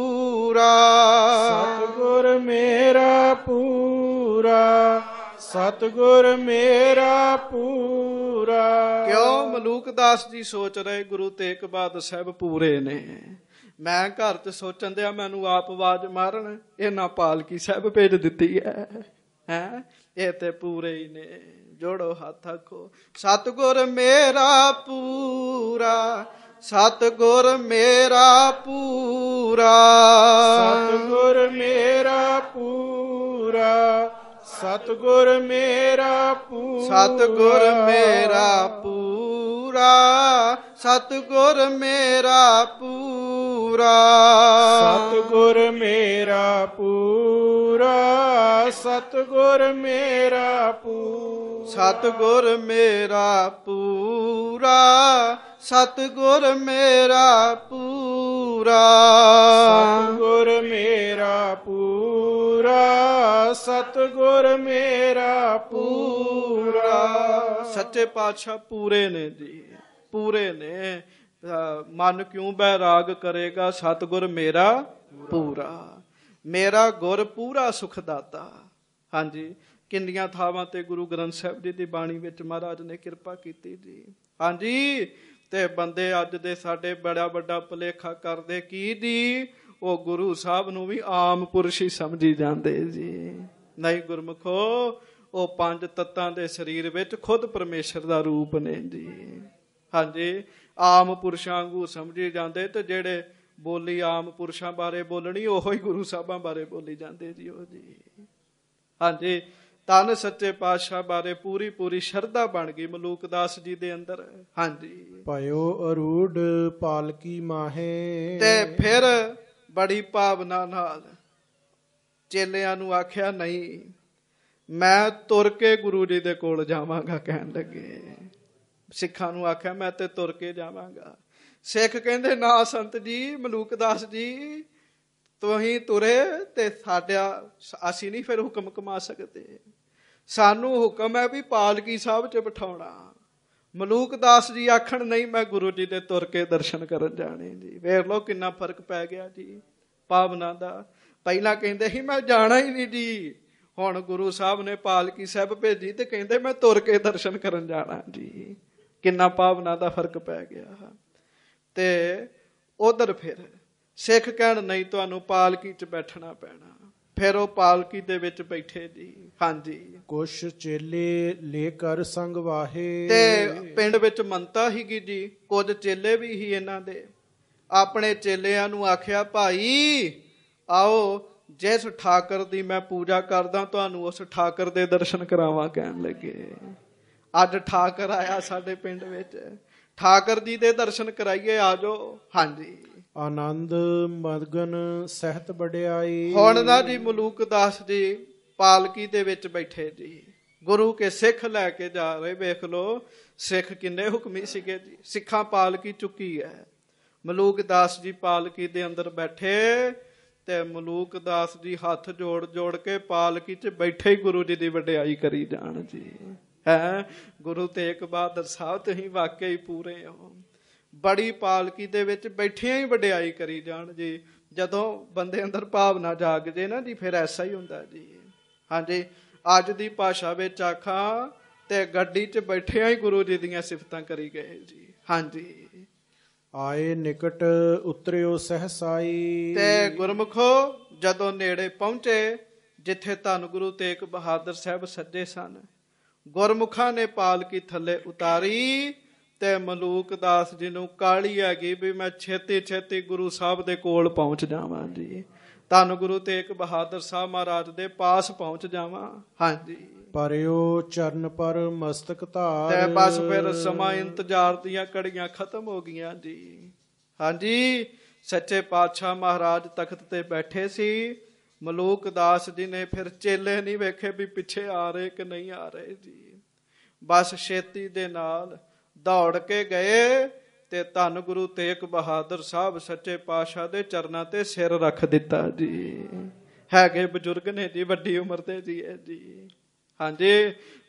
Speaker 1: ਪੂਰਾ।
Speaker 2: ਸਤਿਗੁਰ ਮੇਰਾ ਪੂਰਾ, ਸਤਿਗੁਰ ਮੇਰਾ ਪੂਰਾ।
Speaker 1: ਕਿਉਂ ਮਲੂਕ ਦਾਸ ਜੀ ਸੋਚ ਰਹੇ ਗੁਰੂ ਤੇਗ ਬਹਾਦਰ ਸਾਹਿਬ ਪੂਰੇ ਨੇ। ਮੈਂ ਘਰ 'ਚ ਸੋਚਣ ਦਿਆ ਮੈਨੂੰ ਆਪ ਆਵਾਜ਼ ਮਾਰਨ, ਇਹਨਾਂ ਪਾਲਕੀ ਸਾਹਿਬ ਭੇਜ ਦਿੱਤੀ ਹੈ ਇਹ ਤੇ ਪੂਰੇ ਹੀ ਨੇ। ਜੋੜੋ ਹੱਥ ਆਖੋ ਸਤਿਗੁਰ ਮੇਰਾ ਪੂਰਾ, ਸਤਿਗੁਰ ਮੇਰਾ ਪੂਰਾ।
Speaker 2: ਸਤਿਗੁਰ ਮੇਰਾ ਪੂਰਾ, ਸਤਿਗੁਰ ਮੇਰਾ ਪੂਰਾ।
Speaker 1: ਸਤਿਗੁਰ ਮੇਰਾ ਪੂਰਾ, ਸਤਿਗੁਰ ਮੇਰਾ ਪੂਰਾ।
Speaker 2: ਸਤਿਗੁਰ ਮੇਰਾ ਪੂਰਾ, ਸਤਿਗੁਰ ਮੇਰਾ ਪੂਰਾ।
Speaker 1: ਸਤਿਗੁਰ ਮੇਰਾ ਪੂਰਾ, ਸਤਿਗੁਰ ਮੇਰਾ ਪੂਰਾ।
Speaker 2: ਸਤਿਗੁਰ ਮੇਰਾ ਪੂਰਾ, ਸਤਿਗੁਰ ਮੇਰਾ ਪੂਰਾ।
Speaker 1: ਸੱਚੇ ਪਾਤਸ਼ਾਹ ਪੂਰੇ ਨੇ ਜੀ, ਪੂਰੇ ਨੇ। ਮਨ ਕਿਉਂ ਬੈਰਾਗ ਕਰੇਗਾ, ਸਤਿਗੁਰ ਮੇਰਾ ਪੂਰਾ। ਮੇਰਾ ਗੁਰ ਪੂਰਾ ਸੁਖ ਦਾਤਾ। ਹਾਂਜੀ, ਕਿੰਨੀਆਂ ਥਾਵਾਂ ਤੇ ਗੁਰੂ ਗ੍ਰੰਥ ਸਾਹਿਬ ਜੀ ਦੀ ਬਾਣੀ ਵਿੱਚ ਮਹਾਰਾਜ ਨੇ ਕਿਰਪਾ ਕੀਤੀ ਜੀ। ਹਾਂਜੀ, ਤੇ ਬੰਦੇ ਅੱਜ ਦੇ ਸਾਡੇ ਬੜਾ ਵੱਡਾ ਭੁਲੇਖਾ ਕਰਦੇ ਕੀ ਜੀ, ਉਹ ਗੁਰੂ ਸਾਹਿਬ ਨੂੰ ਵੀ ਆਮ ਪੁਰਸ਼ ਹੀ ਸਮਝੀ ਜਾਂਦੇ ਜੀ। ਨਹੀਂ ਗੁਰਮੁਖੋ, ਉਹ ਪੰਜ ਤੱਤਾਂ ਦੇ ਸਰੀਰ ਵਿੱਚ ਖੁਦ ਪਰਮੇਸ਼ਰ ਦਾ ਰੂਪ ਨੇ ਜੀ। ਹਾਂਜੀ, ਆਮ ਪੁਰਸ਼ਾਂ ਵਾਂਗੂ ਸਮਝੇ ਜਾਂਦੇ, ਤੇ ਜਿਹੜੇ ਬੋਲੀ ਆਮ ਪੁਰਸ਼ਾਂ ਬਾਰੇ ਬੋਲਣੀ ਉਹੀ ਗੁਰੂ ਸਾਹਿਬਾਂ ਬਾਰੇ ਬੋਲੀ ਜਾਂਦੇ ਜੀ ਉਹ ਜੀ। ਹਾਂਜੀ, ਧੰਨ ਸੱਚੇ ਪਾਤਸ਼ਾਹ ਬਾਰੇ ਪੂਰੀ ਪੂਰੀ ਸ਼ਰਧਾ ਬਣ ਗਈ ਮਲੂਕ ਦਾਸ ਜੀ ਦੇ ਅੰਦਰ। ਹਾਂਜੀ,
Speaker 2: ਭਇਓ ਅਰੂੜ ਪਾਲਕੀ ਮਾਹੇ।
Speaker 1: ਤੇ ਫਿਰ ਬੜੀ ਭਾਵਨਾ ਨਾਲ ਚੇਲਿਆਂ ਨੂੰ ਆਖਿਆ, ਨਹੀਂ ਮੈਂ ਤੁਰ ਕੇ ਗੁਰੂ ਜੀ ਦੇ ਕੋਲ ਜਾਵਾਂਗਾ। ਕਹਿਣ ਲੱਗੇ ਸਿੱਖਾਂ ਨੂੰ ਆਖਿਆ ਮੈਂ ਤੇ ਤੁਰ ਕੇ ਜਾਵਾਂਗਾ। ਸਿੱਖ ਕਹਿੰਦੇ ਨਾ ਸੰਤ ਜੀ, ਮਲੂਕ ਦਾਸ ਜੀ ਤੁਸੀਂ ਤੁਰੇ ਤੇ ਸਾਡਾ ਅਸੀਂ ਨਹੀਂ ਫਿਰ ਹੁਕਮ ਕਮਾ ਸਕਦੇ। ਸਾਨੂੰ ਹੁਕਮ ਹੈ ਵੀ ਪਾਲਕੀ ਸਾਹਿਬ 'ਚ ਬਿਠਾਉਣਾ। ਮਲੂਕ ਦਾਸ ਜੀ ਆਖਣ ਨਹੀਂ ਮੈਂ ਗੁਰੂ ਜੀ ਦੇ ਤੁਰ ਕੇ ਦਰਸ਼ਨ ਕਰਨ ਜਾਣੇ ਜੀ। ਵੇਖ ਲਓ ਕਿੰਨਾ ਫਰਕ ਪੈ ਗਿਆ ਜੀ ਭਾਵਨਾ ਦਾ। ਪਹਿਲਾਂ ਕਹਿੰਦੇ ਸੀ ਮੈਂ ਜਾਣਾ ਹੀ ਨਹੀਂ ਜੀ, ਹੁਣ ਗੁਰੂ ਸਾਹਿਬ ਨੇ ਪਾਲਕੀ ਸਾਹਿਬ ਭੇਜੀ ਤੇ ਕਹਿੰਦੇ ਮੈਂ ਤੁਰ ਕੇ ਦਰਸ਼ਨ ਕਰਨ ਜਾਣਾ ਜੀ। ਕਿੰਨਾ ਭਾਵਨਾ ਦਾ ਫਰਕ ਪੈ ਗਿਆ। ਤੇ ਉਧਰ ਫਿਰ ਸਿੱਖ ਕਹਿਣ ਨਹੀਂ ਤੁਹਾਨੂੰ ਪਾਲਕੀ 'ਚ ਬੈਠਣਾ ਪੈਣਾ। ਫਿਰ ਉਹ ਪਾਲਕੀ ਦੇ ਵਿੱਚ ਬੈਠੇ ਜੀ। ਹਾਂਜੀ,
Speaker 2: ਕੁਛ ਚੇਲੇ ਲੈ ਕਰ ਸੰਗ ਵਾਹੇ।
Speaker 1: ਤੇ ਪਿੰਡ ਵਿੱਚ ਮੰਨਤਾ ਸੀਗੀ ਜੀ, ਕੁਝ ਚੇਲੇ ਵੀ ਸੀ ਇਹਨਾਂ ਦੇ। ਆਪਣੇ ਚੇਲਿਆਂ ਨੂੰ ਆਖਿਆ ਭਾਈ ਆਓ ਜਿਸ ਠਾਕਰ ਦੀ ਮੈਂ ਪੂਜਾ ਕਰਦਾ ਤੁਹਾਨੂੰ ਉਸ ਠਾਕਰ ਦੇ ਦਰਸ਼ਨ ਕਰਾਵਾਂ। ਕਹਿਣ ਲੱਗੇ ਅੱਜ ਠਾਕਰ ਆਇਆ ਸਾਡੇ ਪਿੰਡ ਵਿੱਚ, ਠਾਕਰ ਜੀ ਦੇ ਦਰਸ਼ਨ ਕਰਾਈਏ, ਆ ਜਾਓ। ਹਾਂਜੀ,
Speaker 2: ਆਨੰਦ ਮਗਨ ਸਹਿਤ ਵਡਿਆਈ।
Speaker 1: ਹੁਣ ਨਾ ਜੀ ਮਲੂਕ ਦਾਸ ਜੀ ਪਾਲਕੀ ਦੇ ਵਿੱਚ ਬੈਠੇ ਜੀ, ਗੁਰੂ ਕੇ ਸਿੱਖ ਲੈ ਕੇ ਜਾ ਰਹੇ। ਵੇਖ ਲੋ ਸਿੱਖ ਕਿੰਨੇ ਹੁਕਮੀ ਸੀਗੇ ਜੀ। ਸਿੱਖਾਂ ਪਾਲਕੀ ਚੁੱਕੀ ਹੈ, ਮਲੂਕ ਦਾਸ ਜੀ ਪਾਲਕੀ ਦੇ ਅੰਦਰ ਬੈਠੇ ਤੇ ਮਲੂਕ ਦਾਸ ਜੀ ਹੱਥ ਜੋੜ ਜੋੜ ਕੇ ਪਾਲਕੀ 'ਚ ਬੈਠੇ ਹੀ ਗੁਰੂ ਜੀ ਦੀ ਵਡਿਆਈ ਕਰੀ ਜਾਣ ਜੀ। ਹੈ ਗੁਰੂ ਤੇਗ ਬਹਾਦਰ ਸਾਹਿਬ ਤੁਸੀਂ ਵਾਕਈ ਪੂਰੇ ਹੋ। ਬੜੀ ਪਾਲਕੀ ਦੇ ਵਿੱਚ ਬੈਠਿਆਂ ਹੀ ਵਡਿਆਈ ਕਰੀ ਜਾਣ ਜੀ। ਜਦੋਂ ਬੰਦੇ ਅੰਦਰ ਭਾਵਨਾ ਜਾਗ ਜੇ ਨਾ ਜੀ, ਫਿਰ ਐਸਾ ਹੀ ਹੁੰਦਾ ਜੀ। ਹਾਂਜੀ, ਅੱਜ ਦੀ ਭਾਸ਼ਾ ਵਿੱਚ ਆਖਾਂ ਤੇ ਗੱਡੀ 'ਚ ਬੈਠਿਆਂ ਹੀ ਗੁਰੂ ਜੀ ਦੀਆਂ ਸਿਫਤਾਂ ਕਰੀ ਗਏ ਜੀ। ਹਾਂਜੀ,
Speaker 2: ਆਏ ਨਿਕਟ ਉਤਰਿਓ ਸਹਸਾਈ।
Speaker 1: ਤੇ ਗੁਰਮੁਖੋ ਜਦੋਂ ਨੇੜੇ ਪਹੁੰਚੇ ਜਿੱਥੇ ਧੰਨ ਗੁਰੂ ਤੇਗ ਬਹਾਦਰ ਸਾਹਿਬ ਸੱਜੇ ਸਨ, ਗੁਰਮੁਖਾਂ ਨੇ ਪਾਲਕੀ ਥੱਲੇ ਉਤਾਰੀ ਤੇ ਮਲੂਕ ਦਾਸ ਜੀ ਨੂੰ ਕਾਹਲੀ ਹੈਗੀ ਵੀ ਮੈਂ ਛੇਤੀ ਛੇਤੀ ਗੁਰੂ ਸਾਹਿਬ ਦੇ ਕੋਲ ਪਹੁੰਚ ਜਾਵਾਂ ਜੀ, ਧੰਨ ਗੁਰੂ ਤੇਗ ਬਹਾਦਰ ਸਾਹਿਬ ਮਹਾਰਾਜ ਦੇ ਪਾਸ ਪਹੁੰਚ ਜਾਵਾਂ। ਹਾਂਜੀ,
Speaker 2: ਪਰਿਓ ਚਰਨ ਪਰ ਮਸਤਕ ਧਾਰ।
Speaker 1: ਤੇ ਬਸ ਫਿਰ ਸਮਾਂ ਇੰਤਜ਼ਾਰ ਦੀਆਂ ਘੜੀਆਂ ਖਤਮ ਹੋ ਗਈਆਂ ਜੀ। ਹਾਂਜੀ, ਸੱਚੇ ਪਾਤਸ਼ਾਹ ਮਹਾਰਾਜ ਤਖਤ ਤੇ ਬੈਠੇ ਸੀ। ਮਲੂਕ ਦਾਸ ਜੀ ਨੇ ਫਿਰ ਚੇਲੇ ਨਹੀਂ ਵੇਖੇ ਵੀ ਪਿੱਛੇ ਆ ਰਹੇ ਕਿ ਨਹੀਂ ਆ ਰਹੇ ਜੀ। ਬਸ ਛੇਤੀ ਦੇ ਨਾਲ ਦੌੜ ਕੇ ਗਏ ਤੇ ਧੰਨ ਗੁਰੂ ਤੇਗ ਬਹਾਦਰ ਸਾਹਿਬ ਸੱਚੇ ਪਾਤਸ਼ਾਹ ਦੇ ਚਰਨਾਂ ਤੇ ਸਿਰ ਰੱਖ ਦਿੱਤਾ ਜੀ। ਹੈਗੇ ਬਜ਼ੁਰਗ ਨੇ ਜੀ, ਵੱਡੀ ਉਮਰ ਦੇ ਜੀ ਇਹ ਜੀ। ਹਾਂਜੀ,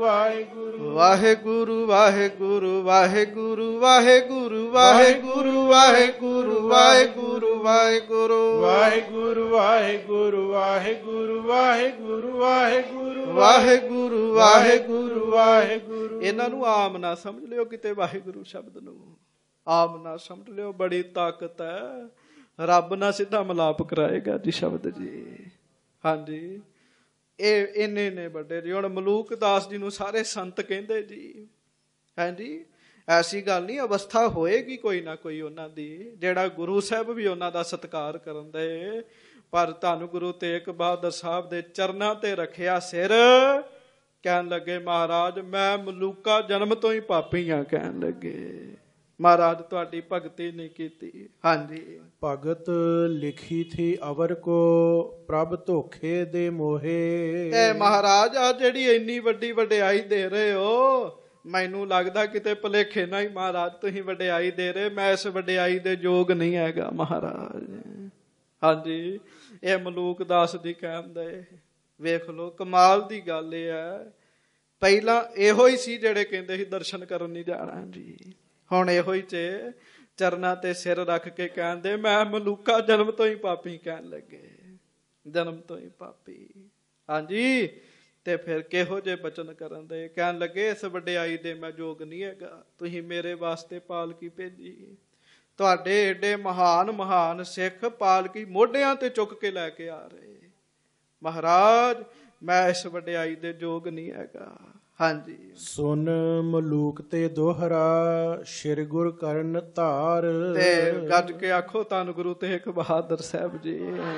Speaker 2: ਵਾਹਿਗੁਰੂ
Speaker 1: ਵਾਹਿਗੁਰੂ ਵਾਹਿਗੁਰੂ ਵਾਹਿਗੁਰੂ ਵਾਹਿਗੁਰੂ ਵਾਹਿਗੁਰੂ ਵਾਹਿਗੁਰੂ ਵਾਹਿਗੁਰੂ ਵਾਹਿਗੁਰੂ
Speaker 2: ਵਾਹਿਗੁਰੂ ਵਾਹਿਗੁਰੂ ਵਾਹਿਗੁਰੂ ਵਾਹਿਗੁਰੂ ਵਾਹਿਗੁਰੂ
Speaker 1: ਵਾਹਿਗੁਰੂ ਵਾਹਿਗੁਰੂ
Speaker 2: ਵਾਹਿਗੁਰੂ।
Speaker 1: ਇਹਨਾਂ ਨੂੰ ਆਮ ਨਾ ਸਮਝ ਲਿਓ ਕਿਤੇ, ਵਾਹਿਗੁਰੂ ਸ਼ਬਦ ਨੂੰ ਆਮ ਨਾ ਸਮਝ ਲਿਓ, ਬੜੀ ਤਾਕਤ ਹੈ। ਰੱਬ ਨਾਲ ਸਿੱਧਾ ਮਿਲਾਪ ਕਰਾਏਗਾ ਜੀ ਸ਼ਬਦ ਜੀ। ਹਾਂਜੀ, ਇਹ ਇੰਨੇ ਨੇ ਵੱਡੇ ਜੀ। ਹੁਣ ਮਲੂਕ ਦਾਸ ਜੀ ਨੂੰ ਸਾਰੇ ਸੰਤ ਕਹਿੰਦੇ ਜੀ। ਹਾਂਜੀ, ਐਸੀ ਗੱਲ ਨਹੀਂ, ਅਵਸਥਾ ਹੋਏਗੀ ਕੋਈ ਨਾ ਕੋਈ ਉਹਨਾਂ ਦੀ, ਜਿਹੜਾ ਗੁਰੂ ਸਾਹਿਬ ਵੀ ਉਹਨਾਂ ਦਾ ਸਤਿਕਾਰ ਕਰਨ ਦੇ। ਪਰ ਧੰਨ ਗੁਰੂ ਤੇਗ ਬਹਾਦਰ ਸਾਹਿਬ ਦੇ ਚਰਨਾਂ ਤੇ ਰੱਖਿਆ ਸਿਰ, ਕਹਿਣ ਲੱਗੇ ਮਹਾਰਾਜ ਮੈਂ ਮਲੂਕਾ ਜਨਮ ਤੋਂ ਹੀ ਪਾਪੀ ਹਾਂ। ਕਹਿਣ ਲੱਗੇ ਮਹਾਰਾਜ ਤੁਹਾਡੀ ਭਗਤੀ ਨਹੀਂ ਕੀਤੀ। ਹਾਂਜੀ,
Speaker 2: ਭਗਤ ਲਿਖੀ ਥੀ ਅਵਰ ਕੋ ਪ੍ਰਭ ਧੋਖੇ ਦੇ ਮੋਹੇ।
Speaker 1: ਇਹ ਮਹਾਰਾਜ ਆ ਜਿਹੜੀ ਇੰਨੀ ਵੱਡੀ ਵਡਿਆਈ ਦੇ ਰਹੇ ਹੋ, ਮੈਨੂੰ ਲੱਗਦਾ ਕਿਤੇ ਭੁਲੇਖੇ ਨਾਲ ਹੀ ਮਹਾਰਾਜ ਤੁਸੀਂ ਵਡਿਆਈ ਦੇ ਰਹੇ, ਮੈਂ ਇਸ ਵਡਿਆਈ ਦੇ ਯੋਗ ਨਹੀਂ ਹੈਗਾ ਮਹਾਰਾਜ। ਹਾਂਜੀ, ਇਹ ਮਲੂਕ ਦਾਸ ਦੀ ਕਹਿੰਦੇ। ਵੇਖ ਲੋ ਕਮਾਲ ਦੀ ਗੱਲ ਇਹ ਹੈ, ਪਹਿਲਾਂ ਇਹੋ ਹੀ ਸੀ ਜਿਹੜੇ ਕਹਿੰਦੇ ਸੀ ਦਰਸ਼ਨ ਕਰਨ ਨਹੀਂ ਜਾਣਾ ਜੀ। ਹੁਣ ਇਹੋ ਹੀ ਚਰਨਾਂ ਤੇ ਸਿਰ ਰੱਖ ਕੇ ਕਹਿੰਦੇ ਮੈਂ ਮਲੂਕਾ ਜਨਮ ਤੋਂ ਹੀ ਪਾਪੀ। ਕਹਿਣ ਲੱਗੇ ਜਨਮ ਤੋਂ ਹੀ ਪਾਪੀ। ਹਾਂਜੀ, ਤੇ ਫਿਰ ਕਿਹੋ ਜਿਹੇ ਬਚਨ ਕਰਨ ਦੇ। ਕਹਿਣ ਲੱਗੇ ਇਸ ਵਡਿਆਈ ਦੇ ਮੈਂ ਯੋਗ ਨਹੀਂ ਹੈਗਾ, ਤੁਸੀਂ ਮੇਰੇ ਵਾਸਤੇ ਪਾਲਕੀ ਭੇਜੀ। ਤੁਹਾਡੇ ਏਡੇ ਮਹਾਨ ਮਹਾਨ ਸਿੱਖ ਪਾਲਕੀ ਮੋਢਿਆਂ ਤੇ ਚੁੱਕ ਕੇ ਲੈ ਕੇ ਆ ਰਹੇ। ਮਹਾਰਾਜ ਮੈਂ ਇਸ ਵਡਿਆਈ ਦੇ ਯੋਗ ਨਹੀਂ ਹੈਗਾ। ਹਾਂਜੀ,
Speaker 2: ਸੁਨ ਮਲੂਕ ਤੇ ਦੋਹਰਾ ਸ਼੍ਰੀ ਗੁਰ ਕਰਨ ਧਾਰ।
Speaker 1: ਤੇ ਗੱਜ ਕੇ ਆਖੋ ਧੰਨ ਗੁਰੂ ਤੇਗ ਬਹਾਦਰ ਸਾਹਿਬ ਜੀ।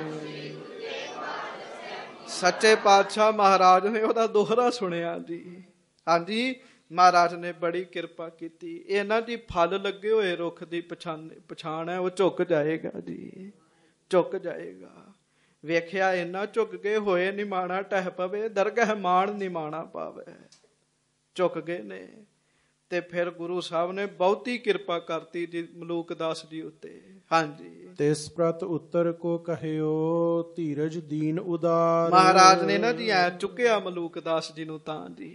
Speaker 1: ਸੱਚੇ ਪਾਤਸ਼ਾਹ ਮਹਾਰਾਜ ਨੇ ਉਹਦਾ ਦੋਹਰਾ ਸੁਣਿਆ ਜੀ। ਹਾਂਜੀ, ਮਹਾਰਾਜ ਨੇ ਬੜੀ ਕਿਰਪਾ ਕੀਤੀ। ਇਹਨਾਂ ਦੀ ਫਲ ਲੱਗੇ ਹੋਏ ਰੁੱਖ ਦੀ ਪਛਾਣ ਹੈ, ਉਹ ਝੁਕ ਜਾਏਗਾ ਜੀ, ਝੁਕ ਜਾਏਗਾ। ਵੇਖਿਆ ਇਹਨਾਂ ਝੁਕ ਗਏ ਹੋਏ, ਨਿਮਾਣਾ ਟਹਿ ਪਵੇ, ਦਰਗਹ ਮਾਣ ਨਿਮਾਣਾ ਪਾਵੇ। ਝੁਕ ਗਏ ਨੇ ਤੇ ਫਿਰ ਗੁਰੂ ਸਾਹਿਬ ਨੇ ਬਹੁਤੀ ਕਿਰਪਾ ਕਰਤੀ ਜੀ ਮਲੂਕ ਦਾਸ ਜੀ ਉੱਤੇ। ਹਾਂਜੀ,
Speaker 2: ਤਿਸ ਪ੍ਰਤ ਉੱਤਰ ਕੋ ਕਹਿਓ ਧੀਰਜ ਦੀਨ ਉਦਾਰ।
Speaker 1: ਮਹਾਰਾਜ ਨੇ ਨਾ ਜੀ ਐ ਚੁੱਕਿਆ ਮਲੂਕ ਦਾਸ ਜੀ ਨੂੰ ਤਾਂ ਜੀ।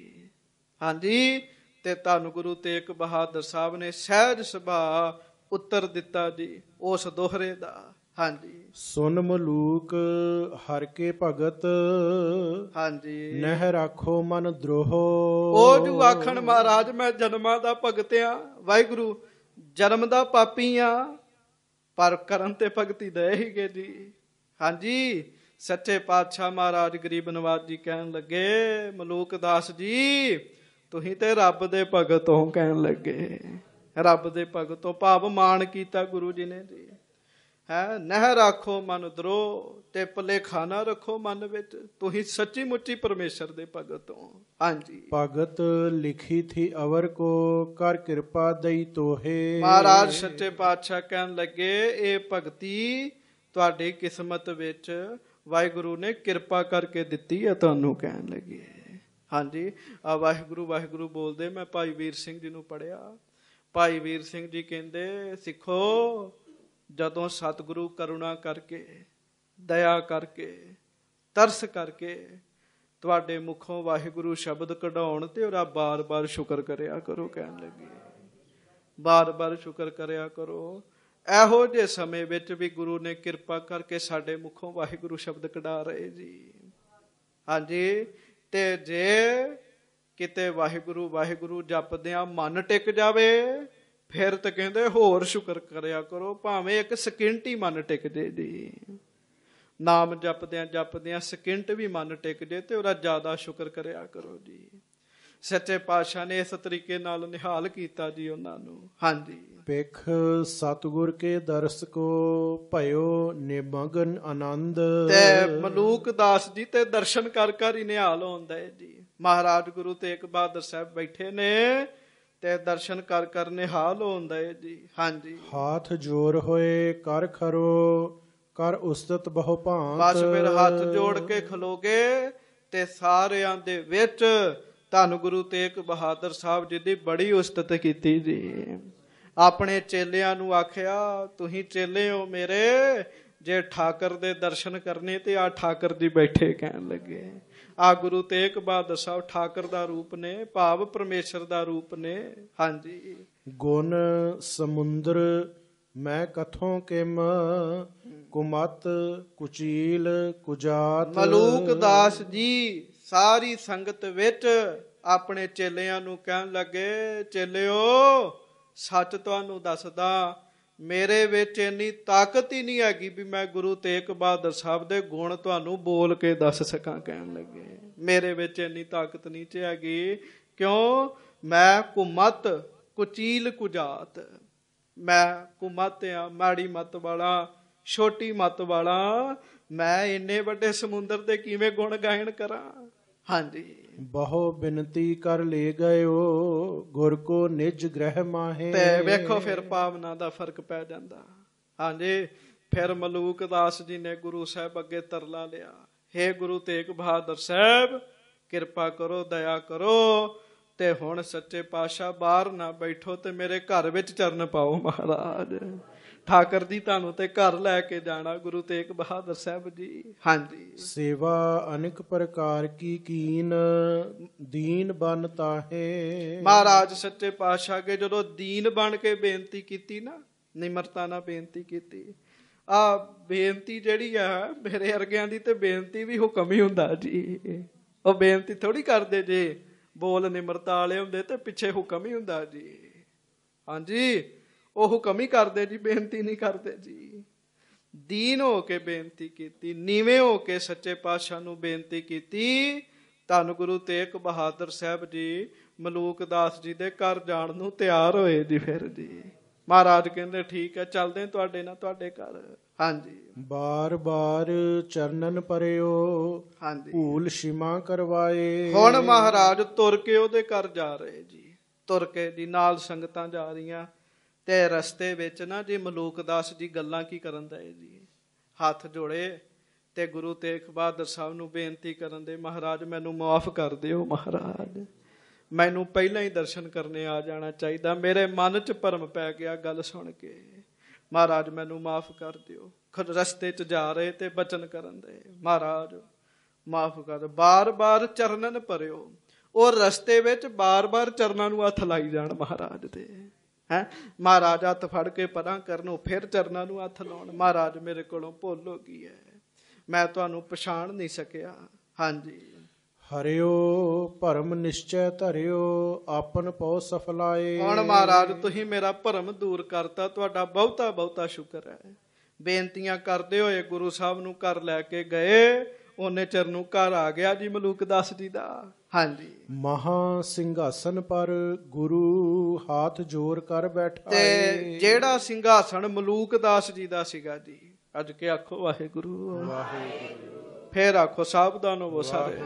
Speaker 1: ਹਾਂਜੀ, ਤੇ ਧੰਨ ਗੁਰੂ ਤੇਗ ਬਹਾਦਰ ਸਾਹਿਬ ਨੇ ਸਹਿਜ ਸੁਭਾਅ ਉੱਤਰ ਦਿੱਤਾ ਜੀ ਉਸ ਦੋਹਰੇ ਦਾ। ਹਾਂਜੀ,
Speaker 2: ਸੁਨ ਮਲੂਕ ਹਰ ਕੇ ਭਗਤ।
Speaker 1: ਹਾਂਜੀ,
Speaker 2: ਨਹਿ ਰਾਖੋ ਮਨ ਦਰੋਹ।
Speaker 1: ਉਹ ਜੋ ਆਖਣ ਮਹਾਰਾਜ ਮੈਂ ਜਨਮਾਂ ਦਾ ਭਗਤ ਆ, ਵਾਹਿਗੁਰੂ ਜਨਮ ਦਾ ਪਾਪੀ ਆ, ਪਰ ਕਰਨ ਤੇ ਭਗਤੀ ਦੇ ਹੀਗੇ ਜੀ। ਹਾਂਜੀ, ਸੱਚੇ ਪਾਤਸ਼ਾਹ ਮਹਾਰਾਜ ਗਰੀਬ ਨਵਾਜ ਜੀ ਕਹਿਣ ਲੱਗੇ ਮਲੂਕ ਦਾਸ ਜੀ ਤੁਸੀਂ ਤੇ ਰੱਬ ਦੇ ਭਗਤ ਹੋ। ਕਹਿਣ ਲੱਗੇ ਰੱਬ ਦੇ ਭਗਤ ਹੋ, ਭਾਵ ਮਾਣ ਕੀਤਾ ਗੁਰੂ ਜੀ ਨੇ ਜੀ। ਹੈ ਨਹਿ ਰਾਖੋ ਮਨ ਦਰੋਹ, ਤੇ ਭੁਲੇਖਾ ਨਾ ਰੱਖੋ ਮਨ ਵਿੱਚ, ਤੁਸੀਂ ਸੱਚੀ ਮੁੱਚੀ ਪਰਮੇਸ਼ਰ ਦੇ ਭਗਤ ਹੋ। ਹਾਂਜੀ,
Speaker 2: ਭਗਤ ਲਿਖੀ ਥੀ ਅਵਰ ਕੋ ਕਰ ਕਿਰਪਾ ਦਈ ਤੋਹੇ।
Speaker 1: ਮਹਾਰਾਜ ਸੱਚੇ ਪਾਤਸ਼ਾਹ ਕਹਿਣ ਲੱਗੇ ਇਹ ਭਗਤੀ ਤੁਹਾਡੀ ਕਿਸਮਤ ਵਿੱਚ ਵਾਹਿਗੁਰੂ ਨੇ ਕਿਰਪਾ ਕਰਕੇ ਦਿੱਤੀ ਹੈ ਤੁਹਾਨੂੰ। ਕਹਿਣ ਲੱਗੇ ਹਾਂਜੀ, ਆ ਵਾਹਿਗੁਰੂ ਵਾਹਿਗੁਰੂ ਬੋਲਦੇ ਮੈਂ ਭਾਈ ਵੀਰ ਸਿੰਘ ਜੀ ਨੂੰ ਪੜ੍ਹਿਆ। ਭਾਈ ਵੀਰ ਸਿੰਘ ਜੀ ਕਹਿੰਦੇ ਸਿੱਖੋ, ਜਦੋਂ ਸਤਿਗੁਰੂ ਕਰੁਣਾ ਕਰਕੇ ਦਇਆ ਕਰਕੇ ਤਰਸ ਕਰਕੇ ਤੁਹਾਡੇ ਮੁਖੋਂ ਵਾਹਿਗੁਰੂ ਸ਼ਬਦ ਕਢਾਉਣ ਤੇ ਉਹਦਾ ਬਾਰ-ਬਾਰ ਸ਼ੁਕਰ ਕਰਿਆ ਕਰੋ। ਕਹਿਣ ਲੱਗੇ ਬਾਰ-ਬਾਰ ਸ਼ੁਕਰ ਕਰਿਆ ਕਰੋ। ਇਹੋ ਜਿਹੇ ਸਮੇਂ ਵਿੱਚ ਵੀ ਗੁਰੂ ਨੇ ਕਿਰਪਾ ਕਰਕੇ ਸਾਡੇ ਮੁਖੋਂ ਵਾਹਿਗੁਰੂ ਸ਼ਬਦ ਕਢਾ ਰਹੇ ਜੀ। ਹਾਂਜੀ, ਤੇ ਜੇ ਕਿਤੇ ਵਾਹਿਗੁਰੂ ਵਾਹਿਗੁਰੂ ਜਪਦਿਆਂ ਮਨ ਟਿਕ ਜਾਵੇ ਫਿਰ ਤਾਂ ਕਹਿੰਦੇ ਹੋਰ ਸ਼ੁਕਰ ਕਰਿਆ ਕਰੋ, ਭਾਵੇਂ ਇੱਕ ਸਕਿੰਟ ਹੀ ਮਨ ਟਿਕ ਜੇ ਜੀ। ਨਾਮ ਜਪਦਿਆਂ ਸਕਿੰਟ ਵੀ ਮਨ ਟਿਕ ਜੇ ਤੇ ਉਹਦਾ ਜ਼ਿਆਦਾ ਸ਼ੁਕਰ ਕਰਿਆ ਕਰੋ ਜੀ। ਸੱਚੇ ਪਾਤਸ਼ਾਹ ਨੇ ਇਸ ਤਰੀਕੇ ਨਾਲ ਨਿਹਾਲ ਕੀਤਾ ਜੀ ਉਹਨਾਂ ਨੂੰ। ਹਾਂਜੀ,
Speaker 2: ਪਿਖ ਸਤਿਗੁਰ ਕੇ ਦਰਸ ਕੋ ਭਇਓ ਨਿਮਗਨ ਆਨੰਦ।
Speaker 1: ਤੇ ਮਲੂਕ ਦਾਸ ਜੀ ਤੇ ਦਰਸ਼ਨ ਕਰ ਕਰ ਹੀ ਨਿਹਾਲ ਹੁੰਦਾ ਹੈ ਜੀ। ਮਹਾਰਾਜ ਗੁਰੂ ਤੇਗ ਬਹਾਦਰ ਸਾਹਿਬ ਬੈਠੇ ਨੇ ਤੇ ਦਰਸ਼ਨ ਕਰ ਕਰ ਨਿਹਾਲ ਹੁੰਦਾ ਹੈ ਜੀ। ਹਾਂਜੀ,
Speaker 2: ਹਾਥ ਜੋਰ ਹੋਏ ਕਰ ਖਰੋ ਕਰ ਉਸਤਤ ਬਹੁ ਭਾਂਤ।
Speaker 1: ਬਸ ਫਿਰ ਹੱਥ ਜੋੜ ਕੇ ਖਲੋਗੇ ਤੇ ਸਾਰਿਆਂ ਦੇ ਵਿੱਚ ਧੰਨ ਗੁਰੂ ਤੇਗ ਬਹਾਦਰ ਸਾਹਿਬ ਜੀ ਦੀ ਬੜੀ ਉਸਤਤ ਕੀਤੀ ਜੀ। ਆਪਣੇ ਚੇਲਿਆਂ ਨੂੰ ਆਖਿਆ ਤੁਸੀਂ ਚੇਲੇ ਹੋ ਮੇਰੇ, ਜੇ ਠਾਕਰ ਦੇ ਦਰਸ਼ਨ ਕਰਨੇ ਤੇ ਆ ਠਾਕਰ ਜੀ ਬੈਠੇ। ਕਹਿਣ ਲੱਗੇ ਆ ਗੁਰੂ ਤੇਗ ਬਹਾਦਰ ਸਾਹਿਬ ਠਾਕਰ ਦਾ ਰੂਪ ਨੇ, ਭਾਵ ਪਰਮੇਸ਼ਰ ਦਾ ਰੂਪ ਨੇ। ਹਾਂਜੀ।
Speaker 2: ਗੁਣ ਸਮੁੰਦਰ ਮੈਂ ਕਥੋਂ ਕਿਮ, ਕੁਮਤ ਕੁਚੀਲ ਕੁਜਾਤ।
Speaker 1: ਮਲੂਕ ਦਾਸ ਜੀ ਸਾਰੀ ਸੰਗਤ ਵਿੱਚ ਆਪਣੇ ਚੇਲਿਆਂ ਨੂੰ ਕਹਿਣ ਲੱਗੇ, ਚੇਲਿਓ ਸੱਚ ਤੁਹਾਨੂੰ ਦੱਸਦਾ, ਮੇਰੇ ਵਿੱਚ ਇੰਨੀ ਤਾਕਤ ਹੀ ਨਹੀਂ ਹੈਗੀ ਵੀ ਮੈਂ ਗੁਰੂ ਤੇਗ ਬਹਾਦਰ ਸਾਹਿਬ ਦੇ ਗੁਣ ਤੁਹਾਨੂੰ ਬੋਲ ਕੇ ਦੱਸ ਸਕਾਂ। ਕਹਿਣ ਲੱਗੇ ਮੇਰੇ ਵਿੱਚ ਇੰਨੀ ਤਾਕਤ ਨਹੀਂ ਚ ਹੈਗੀ, ਕਿਉਂ? ਮੈਂ ਕੁਮਤ ਕੁਚੀਲ ਕੁਜਾਤ, ਮੈਂ ਕੁਮਤ ਆ, ਮਾੜੀ ਮੱਤ ਵਾਲਾ, ਛੋਟੀ ਮੱਤ ਵਾਲਾ। ਮੈਂ ਇੰਨੇ ਵੱਡੇ ਸਮੁੰਦਰ ਦੇ ਕਿਵੇਂ ਗੁਣ ਗਾਇਨ ਕਰਾਂ। ਹਾਂਜੀ।
Speaker 2: ਬਹੁ ਬਿਨਤੀ ਕਰ ਲੈ ਗਇਓ, ਗੁਰ ਕੋ ਨਿਜ ਗ੍ਰਹਿ ਮਾਹੇ।
Speaker 1: ਤੇ ਵੇਖੋ ਫਿਰ ਭਾਵਨਾ ਦਾ ਫਰਕ ਪੈ ਜਾਂਦਾ। ਹਾਂਜੀ। ਫਿਰ ਮਲੂਕ ਦਾਸ ਜੀ ਨੇ ਗੁਰੂ ਸਾਹਿਬ ਅੱਗੇ ਤਰਲਾ ਲਿਆ, ਹੇ ਗੁਰੂ ਤੇਗ ਬਹਾਦਰ ਸਾਹਿਬ ਕਿਰਪਾ ਕਰੋ, ਦਇਆ ਕਰੋ, ਤੇ ਹੁਣ ਸੱਚੇ ਪਾਤਸ਼ਾਹ ਬਾਹਰ ਨਾ ਬੈਠੋ ਤੇ ਮੇਰੇ ਘਰ ਵਿੱਚ ਚਰਨ ਪਾਓ। ਮਹਾਰਾਜ ਠਾਕਰ ਜੀ ਤੁਹਾਨੂੰ ਤੇ ਘਰ ਲੈ ਕੇ ਜਾਣਾ ਗੁਰੂ ਤੇਗ ਬਹਾਦਰ ਸਾਹਿਬ ਜੀ। ਹਾਂਜੀ।
Speaker 2: ਸੇਵਾ ਅਨੇਕ ਪ੍ਰਕਾਰ ਕੀ ਕੀਨ, ਦੀਨ ਬਨ ਤਾਹੇ।
Speaker 1: ਮਹਾਰਾਜ ਸੱਚੇ ਪਾਤਸ਼ਾਹ ਕੇ ਜਦੋਂ ਦੀਨ ਬਣ ਕੇ ਬੇਨਤੀ ਕੀਤੀ ਨਾ, ਨਿਮਰਤਾ ਨਾਲ ਬੇਨਤੀ ਕੀਤੀ, ਆ ਬੇਨਤੀ ਜਿਹੜੀ ਆ ਮੇਰੇ ਅਰਗਿਆਂ ਦੀ ਤੇ ਬੇਨਤੀ ਵੀ ਹੁਕਮ ਹੀ ਹੁੰਦਾ ਜੀ। ਉਹ ਬੇਨਤੀ ਥੋੜੀ ਕਰਦੇ ਜੇ, ਬੋਲ ਨਿਮਰਤਾ ਵਾਲੇ ਹੁੰਦੇ ਤੇ ਪਿੱਛੇ ਹੁਕਮ ਹੀ ਹੁੰਦਾ ਜੀ। ਹਾਂਜੀ। ਉਹ ਹੁਕਮ ਹੀ ਕਰਦੇ ਜੀ, ਬੇਨਤੀ ਨਹੀਂ ਕਰਦੇ ਜੀ। ਦੀਨ ਹੋ ਕੇ ਬੇਨਤੀ ਕੀਤੀ, ਨੀਵੇਂ ਹੋ ਕੇ ਸੱਚੇ ਪਾਤਸ਼ਾਹ ਨੂੰ ਬੇਨਤੀ ਕੀਤੀ। ਧੰਨ ਗੁਰੂ ਤੇਗ ਬਹਾਦਰ ਸਾਹਿਬ ਜੀ ਮਲੂਕ ਦਾਸ ਜੀ ਦੇ ਘਰ ਜਾਣ ਨੂੰ ਤਿਆਰ ਹੋਏ ਜੀ। ਫਿਰ ਜੀ ਮਹਾਰਾਜ ਕਹਿੰਦੇ ਠੀਕ ਹੈ, ਚੱਲਦੇ ਤੁਹਾਡੇ ਨਾਲ ਤੁਹਾਡੇ ਘਰ। ਹਾਂਜੀ।
Speaker 2: ਬਾਰ ਬਾਰ ਚਰਨਨ ਪਰਿਓ,
Speaker 1: ਹਾਂਜੀ।
Speaker 2: ਭੂਲ ਸ਼ਿਮਾ ਕਰਵਾਏ।
Speaker 1: ਹੁਣ ਮਹਾਰਾਜ ਤੁਰ ਕੇ ਉਹਦੇ ਘਰ ਜਾ ਰਹੇ ਜੀ, ਤੁਰ ਕੇ ਜੀ, ਨਾਲ ਸੰਗਤਾਂ ਜਾ ਰਹੀਆਂ। ਤੇ ਰਸਤੇ ਵਿੱਚ ਨਾ ਜੀ ਮਲੂਕ ਦਾਸ ਜੀ ਗੱਲਾਂ ਕੀ ਕਰਨ ਦੇ ਜੀ, ਹੱਥ ਜੋੜੇ ਤੇ ਗੁਰੂ ਤੇਗ ਬਹਾਦਰ ਸਾਹਿਬ ਨੂੰ ਬੇਨਤੀ ਕਰਨ ਦੇ, ਮਹਾਰਾਜ ਮੈਨੂੰ ਮਾਫ ਕਰ ਦਿਓ, ਮਹਾਰਾਜ ਮੈਨੂੰ ਪਹਿਲਾਂ ਹੀ ਦਰਸ਼ਨ ਕਰਨੇ ਆ ਜਾਣਾ ਚਾਹੀਦਾ, ਮੇਰੇ ਮਨ 'ਚ ਭਰਮ ਪੈ ਗਿਆ ਗੱਲ ਸੁਣ ਕੇ, ਮਹਾਰਾਜ ਮੈਨੂੰ ਮਾਫ ਕਰ ਦਿਓ। ਰਸਤੇ 'ਚ ਜਾ ਰਹੇ ਤੇ ਬਚਨ ਕਰਨ ਦੇ, ਮਹਾਰਾਜ ਮਾਫ ਕਰ। ਬਾਰ ਬਾਰ ਚਰਨਨ ਭਰਿਓ, ਉਹ ਰਸਤੇ ਵਿੱਚ ਬਾਰ ਬਾਰ ਚਰਨਾਂ ਨੂੰ ਹੱਥ ਲਾਈ ਜਾਣ ਮਹਾਰਾਜ ਦੇ। ਹੈ ਮਹਾਰਾਜ ਹੱਥ ਫੜ ਕੇ ਪਰਾਂ ਕਰਨ, ਫਿਰ ਚਰਨਾਂ ਨੂੰ ਹੱਥ ਲਾਉਣ। ਮਹਾਰਾਜ ਮੇਰੇ ਕੋਲੋਂ ਭੁੱਲ ਹੋ ਗਈ ਹੈ, ਮੈਂ ਤੁਹਾਨੂੰ ਪਛਾਣ ਨਹੀਂ ਸਕਿਆ। ਹਾਂਜੀ।
Speaker 2: ਹਰਿਓ ਭਰਮ ਨਿਸ਼ਚੈ ਧਰਿਓ, ਆਪਨ ਪਉ ਸਫਲਾਏ।
Speaker 1: ਹੁਣ ਮਹਾਰਾਜ ਤੁਸੀਂ ਮੇਰਾ ਭਰਮ ਦੂਰ ਕਰਤਾ, ਤੁਹਾਡਾ ਬਹੁਤਾ ਬਹੁਤਾ ਸ਼ੁਕਰ ਹੈ। ਬੇਨਤੀਆਂ ਕਰਦੇ ਹੋਏ ਗੁਰੂ ਸਾਹਿਬ ਨੂੰ ਘਰ ਲੈ ਕੇ ਗਏ, ਉਹਨੇ ਚਿਰ ਨੂੰ ਘਰ ਆ ਗਿਆ ਜੀ ਮਲੂਕ ਦਾਸ ਜੀ ਦਾ। ਹਾਂਜੀ।
Speaker 2: ਮਹਾ ਸਿੰਘਾਸਨ ਪਰ ਗੁਰੂ ਹਾਥ ਜੋੜ ਕਰ ਬੈਠਾ।
Speaker 1: ਤੇ ਜਿਹੜਾ ਸਿੰਘਾਸਣ ਮਲੂਕ ਦਾਸ ਜੀ ਦਾ ਸੀਗਾ ਜੀ, ਅੱਜ ਕੇ ਆਖੋ ਵਾਹਿਗੁਰੂ ਵਾਹਿਗੁਰੂ, ਫੇਰ ਆਖੋ ਸਾਵਧਾਨ ਹੋਵੋ ਸਾਰੇ।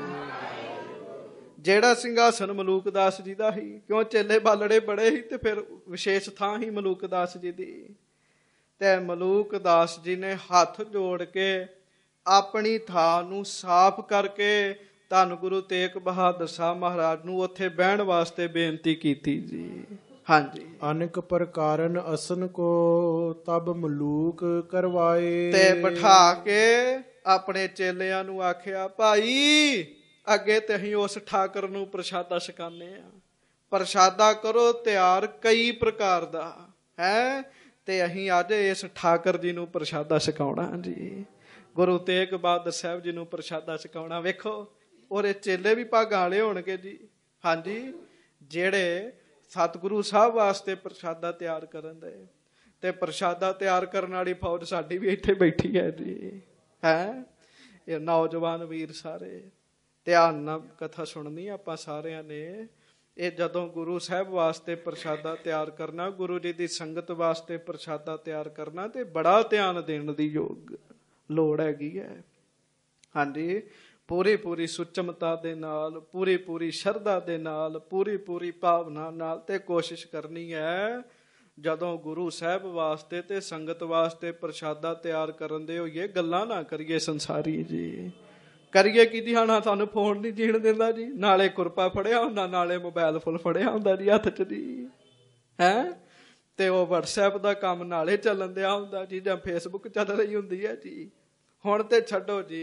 Speaker 1: ਜਿਹੜਾ ਸਿੰਘਾਸਣ ਮਲੂਕ ਦਾਸ ਜੀ ਦਾ ਸੀ, ਕਿਉਂ ਚੇਲੇ ਬਾਲੜੇ ਬੜੇ ਸੀ ਤੇ ਫਿਰ ਵਿਸ਼ੇਸ਼ ਥਾਂ ਹੀ ਮਲੂਕ ਦਾਸ ਜੀ ਦੀ। ਤੇ ਮਲੂਕ ਦਾਸ ਜੀ ਨੇ ਹੱਥ ਜੋੜ ਕੇ ਆਪਣੀ ਥਾਂ ਨੂੰ ਸਾਫ਼ ਕਰਕੇ ਧੰਨ ਗੁਰੂ ਤੇਗ ਬਹਾਦਰ ਸਾਹਿਬ ਮਹਾਰਾਜ ਨੂੰ ਉੱਥੇ ਬਹਿਣ ਵਾਸਤੇ ਬੇਨਤੀ ਕੀਤੀ ਜੀ। ਹਾਂਜੀ।
Speaker 2: ਅਨੇਕ ਪ੍ਰਕਾਰਨ ਅਸਨ ਕੋ ਤਬ ਮਲੂਕ ਕਰਵਾਏ।
Speaker 1: ਤੇ ਬਿਠਾ ਕੇ ਆਪਣੇ ਚੇਲਿਆਂ ਨੂੰ ਆਖਿਆ, ਭਾਈ ਅੱਗੇ ਤੇ ਅਸੀਂ ਉਸ ਠਾਕਰ ਨੂੰ ਪ੍ਰਸ਼ਾਦਾ ਛਕਾਉਂਦੇ ਆ, ਪ੍ਰਸ਼ਾਦਾ ਕਰੋ ਤਿਆਰ ਕਈ ਪ੍ਰਕਾਰ ਦਾ ਹੈ, ਤੇ ਅਸੀਂ ਅੱਜ ਇਸ ਠਾਕਰ ਜੀ ਨੂੰ ਪ੍ਰਸ਼ਾਦਾ ਛਕਾਉਣਾ ਜੀ, ਗੁਰੂ ਤੇਗ ਬਹਾਦਰ ਸਾਹਿਬ ਜੀ ਨੂੰ ਪ੍ਰਸ਼ਾਦਾ ਛਕਾਉਣਾ। ਵੇਖੋ ਉਹਦੇ ਚੇਲੇ ਵੀ ਭਾਗਾਂ ਵਾਲੇ ਹੋਣਗੇ ਜੀ। ਹਾਂਜੀ। ਜਿਹੜੇ ਸਤਿਗੁਰੂ ਸਾਹਿਬ ਵਾਸਤੇ ਪ੍ਰਸ਼ਾਦਾ ਤਿਆਰ ਕਰਨ ਦੇ, ਤੇ ਪ੍ਰਸ਼ਾਦਾ ਤਿਆਰ ਕਰਨ ਵਾਲੀ ਫੌਜ ਸਾਡੀ ਵੀ ਇੱਥੇ ਬੈਠੀ ਹੈ ਜੀ। ਹੈ ਇਹ ਨੌਜਵਾਨ ਵੀਰ ਸਾਰੇ ਧਿਆਨ ਨਾਲ ਕਥਾ ਸੁਣਨੀ ਆਪਾਂ ਸਾਰਿਆਂ ਨੇ। ਇਹ ਜਦੋਂ ਗੁਰੂ ਸਾਹਿਬ ਵਾਸਤੇ ਪ੍ਰਸ਼ਾਦਾ ਤਿਆਰ ਕਰਨਾ, ਗੁਰੂ ਜੀ ਦੀ ਸੰਗਤ ਵਾਸਤੇ ਪ੍ਰਸ਼ਾਦਾ ਤਿਆਰ ਕਰਨਾ, ਤੇ ਬੜਾ ਧਿਆਨ ਦੇਣ ਦੀ ਲੋੜ ਹੈਗੀ ਹੈ। ਹਾਂਜੀ। ਪੂਰੀ ਪੂਰੀ ਸੁਚਮਤਾ ਦੇ ਨਾਲ, ਪੂਰੀ ਪੂਰੀ ਸ਼ਰਧਾ ਦੇ ਨਾਲ, ਪੂਰੀ ਪੂਰੀ ਭਾਵਨਾ ਨਾਲ ਤੇ ਕੋਸ਼ਿਸ਼ ਕਰਨੀ ਹੈ। ਜਦੋਂ ਗੁਰੂ ਸਾਹਿਬ ਵਾਸਤੇ ਤੇ ਸੰਗਤ ਵਾਸਤੇ ਪ੍ਰਸ਼ਾਦਾ ਤਿਆਰ ਕਰਨ ਦੇ ਹੋਈਏ, ਗੱਲਾਂ ਨਾ ਕਰੀਏ ਸੰਸਾਰੀ ਜੀ। ਕਰੀਏ ਕੀ ਜੀ? ਹਾਂ ਸਾਨੂੰ ਫੋਨ ਨਹੀਂ ਜੀਣ ਦਿੰਦਾ ਜੀ, ਨਾਲੇ ਕੁਰਪਾ ਫੜਿਆ ਹੁੰਦਾ, ਨਾਲੇ ਮੋਬਾਇਲ ਫੁੱਲ ਫੜਿਆ ਹੁੰਦਾ ਜੀ ਹੱਥ 'ਚ ਜੀ। ਹੈ ਤੇ ਉਹ WhatsApp ਦਾ ਕੰਮ ਨਾਲੇ ਚੱਲਣ ਦਿਆ ਹੁੰਦਾ ਜੀ, ਜਾਂ Facebook ਚੱਲ ਰਹੀ ਹੁੰਦੀ ਹੈ ਜੀ। ਹੁਣ ਤੇ ਛੱਡੋ ਜੀ,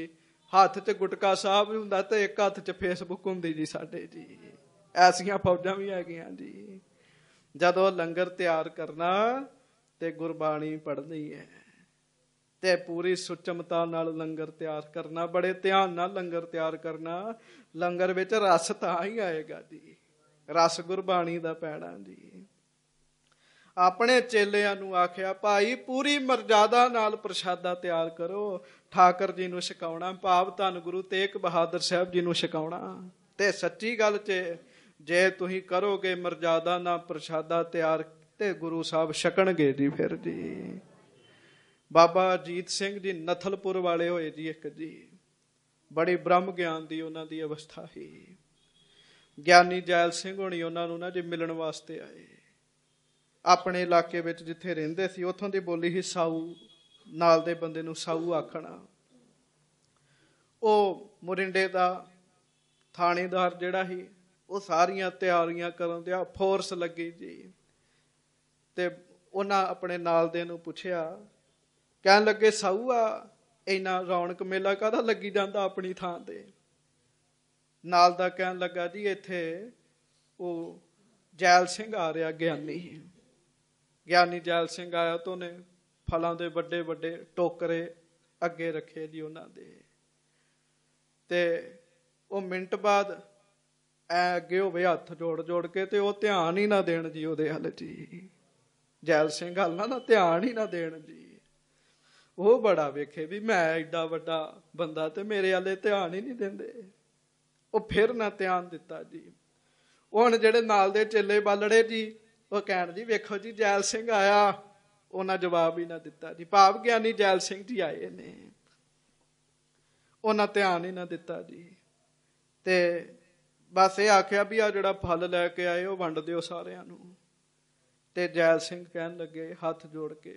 Speaker 1: ਹੱਥ 'ਚ ਗੁਟਕਾ ਸਾਹਿਬ ਵੀ ਹੁੰਦਾ ਤੇ ਇੱਕ ਹੱਥ 'ਚ ਫੇਸਬੁੱਕ ਹੁੰਦੀ ਜੀ ਸਾਡੇ ਜੀ। ਐਸੀਆਂ ਫੌਜਾਂ ਵੀ ਹੈਗੀਆਂ ਜੀ। ਜਦੋਂ ਲੰਗਰ ਤਿਆਰ ਕਰਨਾ ਤੇ ਗੁਰਬਾਣੀ ਪੜ੍ਹਨੀ ਹੈ ਤੇ ਪੂਰੀ ਸੁਚਮਤਾ ਨਾਲ ਲੰਗਰ ਤਿਆਰ ਕਰਨਾ, ਬੜੇ ਧਿਆਨ ਨਾਲ ਲੰਗਰ ਤਿਆਰ ਕਰਨਾ। ਲੰਗਰ ਵਿੱਚ ਰਸ ਤਾਂ ਹੀ ਆਏਗਾ ਜੀ, ਰਸ ਗੁਰਬਾਣੀ ਦਾ ਪੈਣਾ ਜੀ। ਆਪਣੇ ਚੇਲਿਆਂ ਨੂੰ ਆਖਿਆ, ਭਾਈ ਪੂਰੀ ਮਰਜ਼ਾਦਾ ਨਾਲ ਪ੍ਰਸ਼ਾਦਾ ਤਿਆਰ ਕਰੋ, ਠਾਕਰ ਜੀ ਨੂੰ ਛਕਾਉਣਾ, ਭਾਵ ਧੰਨ ਗੁਰੂ ਤੇਗ ਬਹਾਦਰ ਸਾਹਿਬ ਜੀ ਨੂੰ ਛਕਾਉਣਾ। ਤੇ ਸੱਚੀ ਗੱਲ 'ਚ ਜੇ ਤੁਸੀਂ ਕਰੋਗੇ ਮਰਜ਼ਾਦਾ ਨਾਲ ਪ੍ਰਸ਼ਾਦਾ ਤਿਆਰ ਤੇ ਗੁਰੂ ਸਾਹਿਬ ਛਕਣਗੇ ਜੀ। ਫਿਰ ਜੀ ਬਾਬਾ ਅਜੀਤ ਸਿੰਘ ਜੀ ਨਥਲਪੁਰ ਵਾਲੇ ਹੋਏ ਜੀ ਇੱਕ ਜੀ, ਬੜੀ ਬ੍ਰਹਮ ਗਿਆਨ ਦੀ ਉਹਨਾਂ ਦੀ ਅਵਸਥਾ ਸੀ। ਗਿਆਨੀ ਜੈਲ ਸਿੰਘ ਹੋਣੀ ਉਹਨਾਂ ਨੂੰ ਨਾ ਜੀ ਮਿਲਣ ਵਾਸਤੇ ਆਏ। ਆਪਣੇ ਇਲਾਕੇ ਵਿੱਚ ਜਿੱਥੇ ਰਹਿੰਦੇ ਸੀ ਉੱਥੋਂ ਦੀ ਬੋਲੀ ਸੀ ਸਾਊ, ਨਾਲ ਦੇ ਬੰਦੇ ਨੂੰ ਸਾਊ ਆਖਣਾ। ਉਹ ਮੋਰਿੰਡੇ ਦਾ ਥਾਣੇਦਾਰ ਜਿਹੜਾ ਸੀ, ਉਹ ਸਾਰੀਆਂ ਤਿਆਰੀਆਂ ਕਰਨ ਦਿਆ, ਫੋਰਸ ਲੱਗੀ ਜੀ। ਤੇ ਉਹਨਾਂ ਆਪਣੇ ਨਾਲ ਦੇ ਨੂੰ ਪੁੱਛਿਆ, ਕਹਿਣ ਲੱਗੇ ਸਾਊ ਆ ਇੰਨਾ ਰੌਣਕ ਮੇਲਾ ਕਾਹਦਾ ਲੱਗੀ ਜਾਂਦਾ ਆਪਣੀ ਥਾਂ ਤੇ? ਨਾਲ ਦਾ ਕਹਿਣ ਲੱਗਾ ਜੀ ਇੱਥੇ ਉਹ ਜੈਲ ਸਿੰਘ ਆ ਰਿਹਾ, ਗਿਆਨੀ ਜੈਲ ਸਿੰਘ ਆਇਆ ਤਾਂ ਉਹਨੇ ਫਲਾਂ ਦੇ ਵੱਡੇ ਵੱਡੇ ਟੋਕਰੇ ਅੱਗੇ ਰੱਖੇ ਜੀ ਉਹਨਾਂ ਦੇ। ਤੇ ਉਹ ਮਿੰਟ ਬਾਅਦ ਐ ਅੱਗੇ ਹੋਵੇ ਹੱਥ ਜੋੜ ਜੋੜ ਕੇ, ਤੇ ਉਹ ਧਿਆਨ ਹੀ ਨਾ ਦੇਣ ਜੀ ਉਹਦੇ ਹੱਲ ਜੀ, ਜੈਲ ਸਿੰਘ ਹੱਲ ਨਾ ਧਿਆਨ ਹੀ ਨਾ ਦੇਣ ਜੀ। ਉਹ ਬੜਾ ਵੇਖੇ ਵੀ ਮੈਂ ਐਡਾ ਵੱਡਾ ਬੰਦਾ ਤੇ ਮੇਰੇ ਵਾਲੇ ਧਿਆਨ ਹੀ ਨਹੀਂ ਦਿੰਦੇ। ਉਹ ਫਿਰ ਨਾ ਧਿਆਨ ਦਿੱਤਾ ਜੀ। ਉਹ ਹੁਣ ਜਿਹੜੇ ਨਾਲ ਦੇ ਚੇਲੇ ਬਾਲੜੇ ਜੀ, ਉਹ ਕਹਿਣ ਜੀ ਵੇਖੋ ਜੀ ਜੈਲ ਸਿੰਘ ਆਇਆ। ਉਹਨਾਂ ਜਵਾਬ ਹੀ ਨਾ ਦਿੱਤਾ ਜੀ, ਭਾਵ ਗਿਆਨੀ ਜੈਲ ਸਿੰਘ ਜੀ ਆਏ ਨੇ, ਉਹਨਾਂ ਧਿਆਨ ਹੀ ਨਾ ਦਿੱਤਾ ਜੀ। ਤੇ ਬਸ ਇਹ ਆਖਿਆ ਵੀ ਆ ਜਿਹੜਾ ਫਲ ਲੈ ਕੇ ਆਏ ਉਹ ਵੰਡ ਦਿਓ ਸਾਰਿਆਂ ਨੂੰ। ਤੇ ਜੈਲ ਸਿੰਘ ਕਹਿਣ ਲੱਗੇ ਹੱਥ ਜੋੜ ਕੇ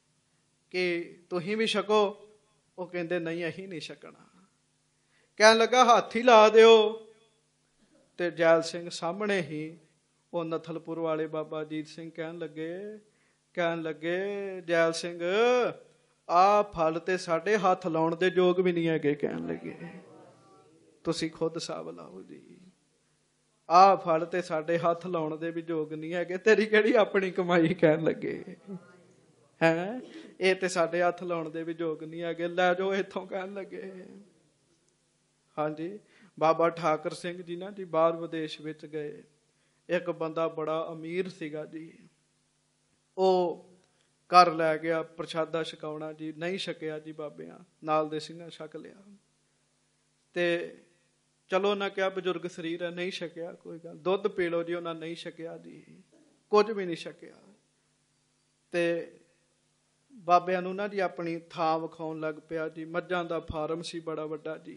Speaker 1: ਕਿ ਤੁਸੀਂ ਵੀ ਛਕੋ। ਉਹ ਕਹਿੰਦੇ ਨਹੀਂ ਅਸੀਂ ਨਹੀਂ ਛਕਣਾ। ਕਹਿਣ ਲੱਗਾ ਹੱਥ ਹੀ ਲਾ ਦਿਓ। ਤੇ ਜੈਲ ਸਿੰਘ ਸਾਹਮਣੇ ਹੀ ਉਹ ਨਥਲਪੁਰ ਵਾਲੇ ਬਾਬਾ ਅਜੀਤ ਸਿੰਘ ਕਹਿਣ ਲੱਗੇ ਜੈਲ ਸਿੰਘ ਆਹ ਫਲ ਤੇ ਸਾਡੇ ਹੱਥ ਲਾਉਣ ਦੇ ਯੋਗ ਵੀ ਨਹੀਂ ਹੈਗੇ। ਕਹਿਣ ਲੱਗੇ ਤੁਸੀਂ ਖੁਦ ਹਿਸਾਬ ਲਾਓ ਜੀ, ਆਹ ਫਲ ਤੇ ਸਾਡੇ ਹੱਥ ਲਾਉਣ ਦੇ ਵੀ ਯੋਗ ਨਹੀਂ ਹੈਗੇ, ਤੇਰੀ ਕਿਹੜੀ ਆਪਣੀ ਕਮਾਈ? ਕਹਿਣ ਲੱਗੇ ਹੈਂ, ਇਹ ਤੇ ਸਾਡੇ ਹੱਥ ਲਾਉਣ ਦੇ ਵੀ ਯੋਗ ਨਹੀਂ ਹੈਗੇ, ਲੈ ਜਾਓ ਇੱਥੋਂ। ਕਹਿਣ ਲੱਗੇ ਹਾਂਜੀ। ਬਾਬਾ ਠਾਕਰ ਸਿੰਘ ਜੀ ਨਾ ਜੀ ਬਾਹਰ ਵਿਦੇਸ਼ ਵਿੱਚ ਗਏ। ਇੱਕ ਬੰਦਾ ਬੜਾ ਅਮੀਰ ਸੀਗਾ ਜੀ, ਉਹ ਘਰ ਲੈ ਗਿਆ ਪ੍ਰਸ਼ਾਦਾ ਛਕਾਉਣਾ ਜੀ, ਨਹੀਂ ਛਕਿਆ ਜੀ। ਬਾਬਿਆਂ ਨਾਲ ਦੇ ਸਿੰਘਾਂ ਛਕ ਲਿਆ। ਤੇ ਚਲੋ ਉਹਨਾਂ ਕਿਹਾ ਬਜ਼ੁਰਗ ਸਰੀਰ ਹੈ, ਨਹੀਂ ਛਕਿਆ ਕੋਈ ਗੱਲ, ਦੁੱਧ ਪੀ ਲਓ ਜੀ। ਉਹਨਾਂ ਨਹੀਂ ਛਕਿਆ ਜੀ, ਕੁਝ ਵੀ ਨਹੀਂ ਛਕਿਆ। ਤੇ ਬਾਬਿਆਂ ਨੂੰ ਨਾ ਜੀ ਆਪਣੀ ਥਾਂ ਵਿਖਾਉਣ ਲੱਗ ਪਿਆ ਜੀ। ਮੱਝਾਂ ਦਾ ਫਾਰਮ ਸੀ ਬੜਾ ਵੱਡਾ ਜੀ।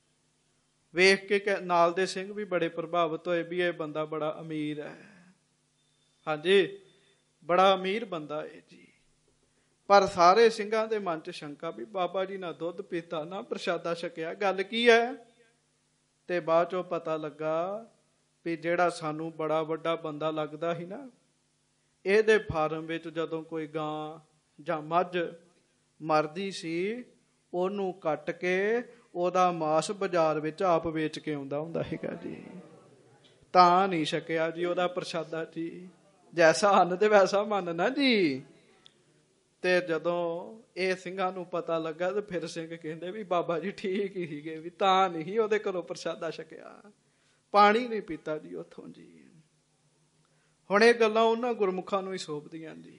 Speaker 1: ਵੇਖ ਕੇ ਨਾਲ ਦੇ ਸਿੰਘ ਵੀ ਬੜੇ ਪ੍ਰਭਾਵਿਤ ਹੋਏ ਵੀ ਇਹ ਬੰਦਾ ਬੜਾ ਅਮੀਰ ਹੈ। ਹਾਂਜੀ, ਬੜਾ ਅਮੀਰ ਬੰਦਾ ਹੈ ਜੀ। ਪਰ ਸਾਰੇ ਸਿੰਘਾਂ ਦੇ ਮਨ 'ਚ ਸ਼ੰਕਾ ਵੀ ਬਾਬਾ ਜੀ ਨਾ ਦੁੱਧ ਪੀਤਾ ਨਾ ਪ੍ਰਸ਼ਾਦਾ ਛਕਿਆ, ਗੱਲ ਕੀ ਹੈ? ਤੇ ਬਾਅਦ ਚੋਂ ਪਤਾ ਲੱਗਾ ਵੀ ਜਿਹੜਾ ਸਾਨੂੰ ਬੜਾ ਵੱਡਾ ਬੰਦਾ ਲੱਗਦਾ ਸੀ ਨਾ, ਇਹਦੇ ਫਾਰਮ ਵਿੱਚ ਜਦੋਂ ਕੋਈ ਗਾਂ ਜਾਂ ਮੱਝ ਮਰਦੀ ਸੀ, ਉਹਨੂੰ ਕੱਟ ਕੇ ਉਹਦਾ ਮਾਸ ਬਾਜ਼ਾਰ ਵਿੱਚ ਆਪ ਵੇਚ ਕੇ ਆਉਂਦਾ ਹੁੰਦਾ ਸੀਗਾ ਜੀ। ਤਾਂ ਨਹੀਂ ਛਕਿਆ ਜੀ ਉਹਦਾ ਪ੍ਰਸ਼ਾਦਾ ਜੀ। ਜੈਸਾ ਅੰਨ ਤੇ ਵੈਸਾ ਮਨ ਨਾ ਜੀ। ਤੇ ਜਦੋਂ ਇਹ ਸਿੰਘਾਂ ਨੂੰ ਪਤਾ ਲੱਗਾ ਤੇ ਫਿਰ ਸਿੰਘ ਕਹਿੰਦੇ ਵੀ ਬਾਬਾ ਜੀ ਠੀਕ ਹੀ ਸੀਗੇ, ਵੀ ਤਾਂ ਨਹੀਂ ਉਹਦੇ ਘਰੋਂ ਪ੍ਰਸ਼ਾਦਾ ਛਕਿਆ, ਪਾਣੀ ਨਹੀਂ ਪੀਤਾ ਜੀ ਉੱਥੋਂ ਜੀ। ਹੁਣ ਇਹ ਗੱਲਾਂ ਉਹਨਾਂ ਗੁਰਮੁਖਾਂ ਨੂੰ ਹੀ ਸੋਭਦੀਆਂ ਜੀ।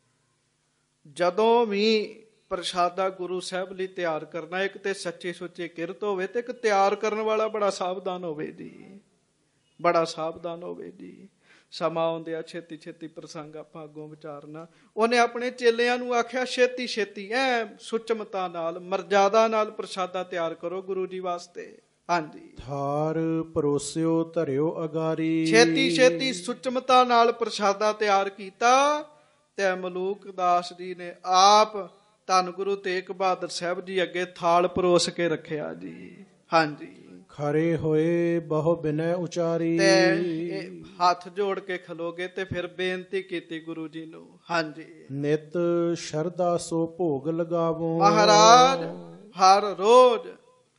Speaker 1: ਜਦੋਂ ਵੀ ਪ੍ਰਸ਼ਾਦਾ ਗੁਰੂ ਸਾਹਿਬ ਲਈ ਤਿਆਰ ਕਰਨਾ, ਇੱਕ ਤੇ ਸੱਚੇ ਸੁੱਚੇ ਕਿਰਤ ਹੋਵੇ ਤੇ ਇੱਕ ਤਿਆਰ ਕਰਨ ਵਾਲਾ ਬੜਾ ਸਾਵਧਾਨ ਹੋਵੇ ਜੀ, ਬੜਾ ਸਾਵਧਾਨ ਹੋਵੇ ਜੀ। ਸਮਾਂ ਆਉਂਦਿਆ ਛੇਤੀ ਛੇਤੀ ਪ੍ਰਸੰਗ ਆਪਾਂ ਅੱਗੋਂ ਵਿਚਾਰਨਾ। ਉਹਨੇ ਆਪਣੇ ਚੇਲਿਆਂ ਨੂੰ ਆਖਿਆ ਛੇਤੀ ਛੇਤੀ ਐ ਸੁਚਮਤਾ ਨਾਲ ਮਰਜ਼ਾਦਾ ਨਾਲ ਪ੍ਰਸ਼ਾਦਾ ਤਿਆਰ ਕਰੋ ਗੁਰੂ ਜੀ ਵਾਸਤੇ। ਹਾਂਜੀ,
Speaker 2: ਥਾਰ ਪਰੋਸਿਓ ਧਰਿਓ ਅਗਾਰੀ।
Speaker 1: ਛੇਤੀ ਛੇਤੀ ਸੁਚਮਤਾ ਨਾਲ ਪ੍ਰਸ਼ਾਦਾ ਤਿਆਰ ਕੀਤਾ ਤੇ ਮਲੂਕ ਦਾਸ ਜੀ ਨੇ ਆਪ ਧੰਨ ਗੁਰੂ ਤੇਗ ਬਹਾਦਰ ਸਾਹਿਬ ਜੀ ਅੱਗੇ ਥਾਲ ਪਰੋਸ ਕੇ ਰੱਖਿਆ ਜੀ। ਹਾਂਜੀ,
Speaker 2: ਖਰੇ ਹੋਏ ਬਹੁ ਬਿਨੈ ਉਚਾਰੀ।
Speaker 1: ਤੇ ਹੱਥ ਜੋੜ ਕੇ ਖਲੋਗੇ ਤੇ ਫਿਰ ਬੇਨਤੀ ਕੀਤੀ ਗੁਰੂ ਜੀ ਨੂੰ। ਹਾਂਜੀ,
Speaker 2: ਨਿਤ ਸ਼ਰਧਾ ਸੋ ਭੋਗ ਲਗਾਵੋ।
Speaker 1: ਮਹਾਰਾਜ ਹਰ ਰੋਜ਼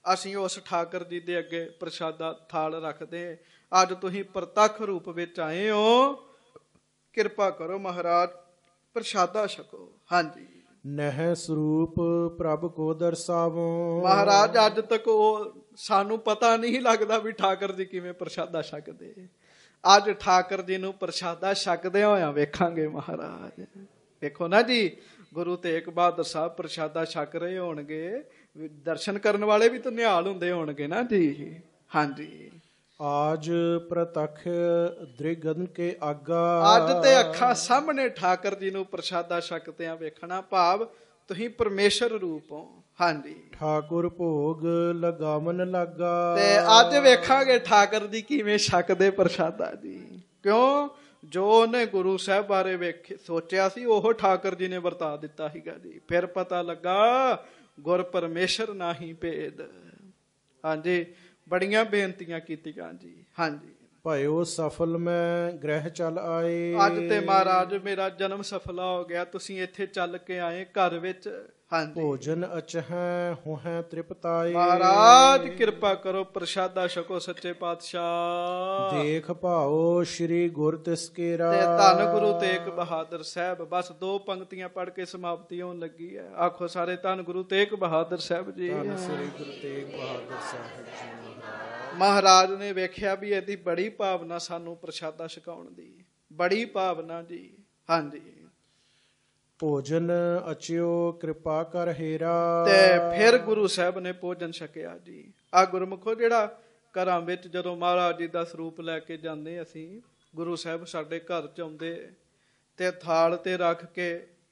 Speaker 1: ਅਸੀਂ ਉਸ ਠਾਕਰ ਜੀ ਦੇ ਅੱਗੇ ਪ੍ਰਸ਼ਾਦਾ ਥਾਲ ਰੱਖਦੇ। ਅੱਜ ਤੁਸੀਂ ਪ੍ਰਤੱਖ ਰੂਪ ਵਿੱਚ ਆਏ ਹੋ, ਕਿਰਪਾ ਕਰੋ ਮਹਾਰਾਜ, ਪ੍ਰਸ਼ਾਦਾ ਛਕੋ। ਹਾਂਜੀ
Speaker 2: ਨਹਿ ਸਰੂਪ ਪ੍ਰਭ ਕੋ ਦਰਸਾਵੋ।
Speaker 1: ਮਹਾਰਾਜ ਅੱਜ ਤੱਕ ਉਹ ਸਾਨੂੰ ਪਤਾ ਨਹੀਂ ਲੱਗਦਾ ਵੀ ਠਾਕਰ ਜੀ ਕਿਵੇਂ ਪ੍ਰਸ਼ਾਦਾ ਛਕਦੇ। ਅੱਜ ਠਾਕਰ ਜੀ ਨੂੰ ਪ੍ਰਸ਼ਾਦਾ ਛਕਦੇ ਹੋਇਆ ਵੇਖਾਂਗੇ ਮਹਾਰਾਜ। ਵੇਖੋ ਨਾ ਜੀ, ਗੁਰੂ ਤੇਗ ਬਹਾਦਰ ਸਾਹਿਬ ਪ੍ਰਸ਼ਾਦਾ ਛਕ ਰਹੇ ਹੋਣਗੇ, ਦਰਸ਼ਨ ਕਰਨ ਵਾਲੇ ਵੀ ਤਾਂ ਨਿਹਾਲ ਹੁੰਦੇ ਹੋਣਗੇ ਨਾ ਜੀ। ਹਾਂਜੀ
Speaker 2: ਆਜ ਪ੍ਰਤੱਖ ਦ੍ਰਿਗਨ ਕੇ ਆਗਾ।
Speaker 1: ਅੱਜ ਤੇ ਅੱਖਾਂ ਸਾਹਮਣੇ ਠਾਕਰ ਜੀ ਨੂੰ ਪ੍ਰਸ਼ਾਦਾ ਛਕਦਿਆਂ ਵੇਖਣਾ, ਭਾਵ ਤੁਸੀਂ ਪਰਮੇਸ਼ਰ ਰੂਪ ਹੋ। ਹਾਂਜੀ
Speaker 2: ਠਾਕੁਰ ਭੋਗ ਲਗਾਵਨ ਲਾਗਾ।
Speaker 1: ਤੇ ਅੱਜ ਵੇਖਾਂਗੇ ਠਾਕਰ ਜੀ ਕਿਵੇਂ ਛਕਦੇ ਪ੍ਰਸ਼ਾਦਾ ਜੀ। ਕਿਉਂ? ਜੋ ਉਹਨੇ ਗੁਰੂ ਸਾਹਿਬ ਬਾਰੇ ਸੋਚਿਆ ਸੀ ਉਹ ਠਾਕਰ ਜੀ ਨੇ ਵਰਤਾ ਦਿੱਤਾ ਸੀਗਾ ਜੀ। ਫਿਰ ਪਤਾ ਲੱਗਾ ਗੁਰ ਪਰਮੇਸ਼ਰ ਨਾਹੀ ਭੇਦ। ਹਾਂਜੀ ਬੜੀਆਂ ਬੇਨਤੀਆਂ ਕੀਤੀਆਂ ਜੀ। ਹਾਂਜੀ
Speaker 2: ਭਇਓ ਸਫਲ ਮੈਂ ਗ੍ਰਹਿ ਚਲ ਆਏ।
Speaker 1: ਅੱਜ ਤੇ ਮਹਾਰਾਜ ਮੇਰਾ ਜਨਮ ਸਫਲਾ ਹੋ ਗਿਆ, ਤੁਸੀਂ ਇੱਥੇ ਚੱਲ ਕੇ ਆਏ ਘਰ ਵਿੱਚ। ਹਾਂਜੀ
Speaker 2: ਭੋਜਨ ਅਚਹਿ ਹੋਹਿ ਤ੍ਰਿਪਤਾਏ।
Speaker 1: ਮਹਾਰਾਜ ਕਿਰਪਾ ਕਰੋ, ਪ੍ਰਸ਼ਾਦਾ ਛਕੋ ਸੱਚੇ ਪਾਤਸ਼ਾਹ।
Speaker 2: ਦੇਖ ਭਾਓ ਸ੍ਰੀ ਗੁਰ ਤਿਸਕੇਰਾ।
Speaker 1: ਤੇ ਧੰਨ ਗੁਰੂ ਤੇਗ ਬਹਾਦਰ ਸਾਹਿਬ। ਬਸ 2 ਪੰਕਤੀਆਂ ਪੜ੍ਹ ਕੇ ਸਮਾਪਤੀ ਹੋਣ ਲੱਗੀ ਹੈ। ਆਖੋ ਸਾਰੇ ਧੰਨ ਗੁਰੂ ਤੇਗ ਬਹਾਦਰ ਸਾਹਿਬ ਜੀ।
Speaker 2: ਧੰਨ ਸ੍ਰੀ ਗੁਰੂ ਤੇਗ ਬਹਾਦਰ ਸਾਹਿਬ ਜੀ।
Speaker 1: ਮਹਾਰਾਜ ਨੇ ਵੇਖਿਆ ਵੀ ਇਹਦੀ ਬੜੀ ਭਾਵਨਾ ਸਾਨੂੰ ਪ੍ਰਸ਼ਾਦਾ ਛਕਾਉਣ ਦੀ, ਬੜੀ ਭਾਵਨਾ ਜੀ। ਹਾਂਜੀ
Speaker 2: ਭੋਜਨ ਅਚਿਓ ਕਿਰਪਾ ਕਰ ਹੇਰਾ।
Speaker 1: ਤੇ ਫਿਰ ਗੁਰੂ ਸਾਹਿਬ ਨੇ ਭੋਜਨ ਛਕਿਆ ਜੀ। ਆ ਗੁਰਮੁਖੋ, ਜਿਹੜਾ ਘਰਾਂ ਵਿੱਚ ਜਦੋਂ ਮਹਾਰਾਜ ਜੀ ਦਾ ਸਰੂਪ ਲੈ ਕੇ ਜਾਂਦੇ ਅਸੀਂ, ਗੁਰੂ ਸਾਹਿਬ ਸਾਡੇ ਘਰ ਚ ਆਉਂਦੇ ਤੇ ਥਾਲ ਤੇ ਰੱਖ ਕੇ,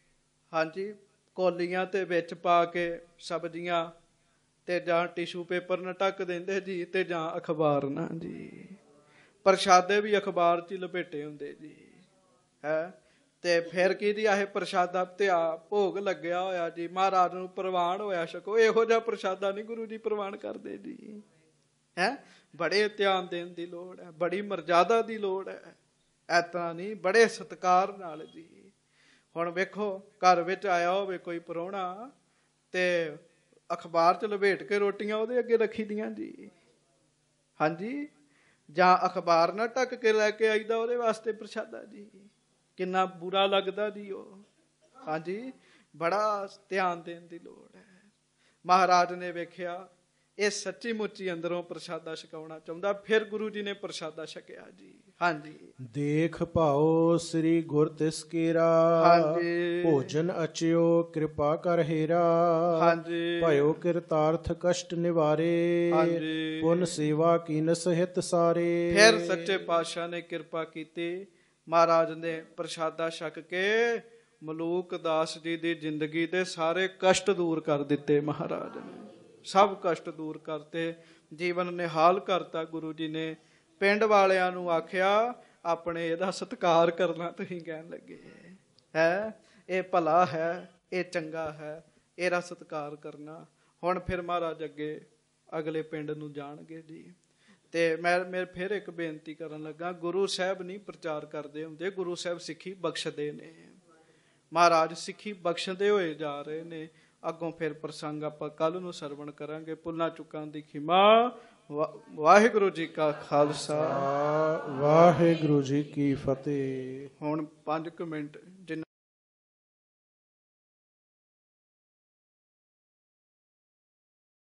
Speaker 1: ਹਾਂਜੀ ਕੌਲੀਆਂ ਤੇ ਵਿੱਚ ਪਾ ਕੇ ਸਬਜ਼ੀਆਂ, ਤੇ ਜਾਂ ਟਿਸ਼ੂ ਪੇਪਰ ਨਾਲ ਢੱਕ ਦਿੰਦੇ ਜੀ, ਤੇ ਜਾਂ ਅਖਬਾਰ ਨਾਲ ਜੀ। ਪ੍ਰਸ਼ਾਦੇ ਵੀ ਅਖਬਾਰ 'ਚ ਹੀ ਲਪੇਟੇ ਹੁੰਦੇ ਜੀ। ਹੈ ਤੇ ਫਿਰ ਕਿਹਦੀ ਇਹ ਪ੍ਰਸ਼ਾਦਾ ਧਿਆ ਭੋਗ ਲੱਗਿਆ ਹੋਇਆ ਜੀ, ਮਹਾਰਾਜ ਨੂੰ ਪ੍ਰਵਾਨ ਹੋਇਆ ਛਕੋ। ਇਹੋ ਜਿਹਾ ਪ੍ਰਸ਼ਾਦਾ ਨਹੀਂ ਗੁਰੂ ਜੀ ਪ੍ਰਵਾਨ ਕਰਦੇ ਜੀ। ਹੈ ਬੜੇ ਧਿਆਨ ਦੇਣ ਦੀ ਲੋੜ ਹੈ, ਬੜੀ ਮਰਜ਼ਾਦਾ ਦੀ ਲੋੜ ਹੈ। ਇਸ ਤਰ੍ਹਾਂ ਨਹੀਂ, ਬੜੇ ਸਤਿਕਾਰ ਨਾਲ ਜੀ। ਹੁਣ ਵੇਖੋ ਘਰ ਵਿੱਚ ਆਇਆ ਹੋਵੇ ਕੋਈ ਪ੍ਰਾਹੁਣਾ, ਤੇ ਅਖਬਾਰ 'ਚ ਲਪੇਟ ਕੇ ਰੋਟੀਆਂ ਉਹਦੇ ਅੱਗੇ ਰੱਖੀ ਦੀਆਂ ਜੀ। ਹਾਂਜੀ ਜਾਂ ਅਖਬਾਰ ਨਾਲ ਢੱਕ ਕੇ ਲੈ ਕੇ ਆਈਦਾ ਉਹਦੇ ਵਾਸਤੇ ਪ੍ਰਸ਼ਾਦਾ ਜੀ। ਕਿੰਨਾ ਬੁਰਾ ਲੱਗਦਾ ਜੀ ਉਹ। ਹਾਂਜੀ ਬੜਾ ਧਿਆਨ ਦੇਣ ਦੀ ਲੋੜ ਹੈ। ਮਹਾਰਾਜ ਨੇ ਵੇਖਿਆ ਇਹ ਸੱਚੀ ਮੁੱਚੀ ਅੰਦਰੋਂ ਪ੍ਰਸ਼ਾਦਾ ਛਕਾਉਣਾ ਚਾਹੁੰਦਾ, ਫਿਰ ਗੁਰੂ ਜੀ ਨੇ ਪ੍ਰਸ਼ਾਦਾ ਛਕਿਆ ਜੀ। ਹਾਂਜੀ
Speaker 2: ਦੇਖ ਭਾਓ ਸ੍ਰੀ ਗੁਰ ਤਿਸਕੇਰਾ।
Speaker 1: ਹਾਂਜੀ
Speaker 2: ਭੋਜਨ ਅਚਿਓ ਕਿਰਪਾ ਕਰ ਹੇਰਾ।
Speaker 1: ਹਾਂਜੀ
Speaker 2: ਭਇਓ ਕਿਰਤਾਰਥ ਕਸ਼ਟ ਨਿਵਾਰੇ।
Speaker 1: ਹਾਂਜੀ
Speaker 2: ਪੁਨ ਸੇਵਾ ਕੀਨ ਸਹਿਤ ਸਾਰੇ।
Speaker 1: ਫਿਰ ਸੱਚੇ ਪਾਤਸ਼ਾਹ ਨੇ ਕਿਰਪਾ ਕੀਤੀ। ਮਹਾਰਾਜ ਨੇ ਪ੍ਰਸ਼ਾਦਾ ਛਕ ਕੇ ਮਲੂਕ ਦਾਸ ਜੀ ਦੀ ਜ਼ਿੰਦਗੀ ਦੇ ਸਾਰੇ ਕਸ਼ਟ ਦੂਰ ਕਰ ਦਿੱਤੇ। ਮਹਾਰਾਜ ਨੇ ਸਭ ਕਸ਼ਟ ਦੂਰ ਕਰਤੇ, ਜੀਵਨ ਨਿਹਾਲ ਕਰਤਾ। ਗੁਰੂ ਜੀ ਨੇ ਪਿੰਡ ਵਾਲਿਆਂ ਨੂੰ ਆਖਿਆ ਆਪਣੇ ਇਹਦਾ ਸਤਿਕਾਰ ਕਰਨਾ। ਤੁਸੀਂ ਕਹਿਣ ਲੱਗੇ ਹੈ ਇਹ ਭਲਾ ਹੈ, ਇਹ ਚੰਗਾ ਹੈ, ਇਹਦਾ ਸਤਿਕਾਰ ਕਰਨਾ। ਹੁਣ ਫਿਰ ਮਹਾਰਾਜ ਅੱਗੇ ਅਗਲੇ ਪਿੰਡ ਨੂੰ ਜਾਣਗੇ ਜੀ। ਤੇ ਮੈਂ ਫਿਰ ਇੱਕ ਬੇਨਤੀ ਕਰਨ ਲੱਗਾ, ਗੁਰੂ ਸਾਹਿਬ ਨਹੀਂ ਪ੍ਰਚਾਰ ਕਰਦੇ ਹੁੰਦੇ, ਗੁਰੂ ਸਾਹਿਬ ਸਿੱਖੀ ਬਖਸ਼ਦੇ ਨੇ। ਮਹਾਰਾਜ ਸਿੱਖੀ ਬਖਸ਼ਦੇ ਹੋਏ ਜਾ ਰਹੇ ਨੇ। ਅੱਗੋਂ ਫਿਰ ਪ੍ਰਸੰਗ ਆਪਾਂ ਕੱਲ ਨੂੰ ਸਰਵਣ ਕਰਾਂਗੇ। ਭੁੱਲਾਂ ਚੁੱਕਾਂ ਦੀ ਖਿਮਾ। ਵਾਹਿਗੁਰੂ ਜੀ ਕਾ ਖਾਲਸਾ,
Speaker 2: ਵਾਹਿਗੁਰੂ ਜੀ ਕੀ ਫਤਿਹ।
Speaker 1: ਹੁਣ 5 ਮਿੰਟ ਜਿੰਨਾ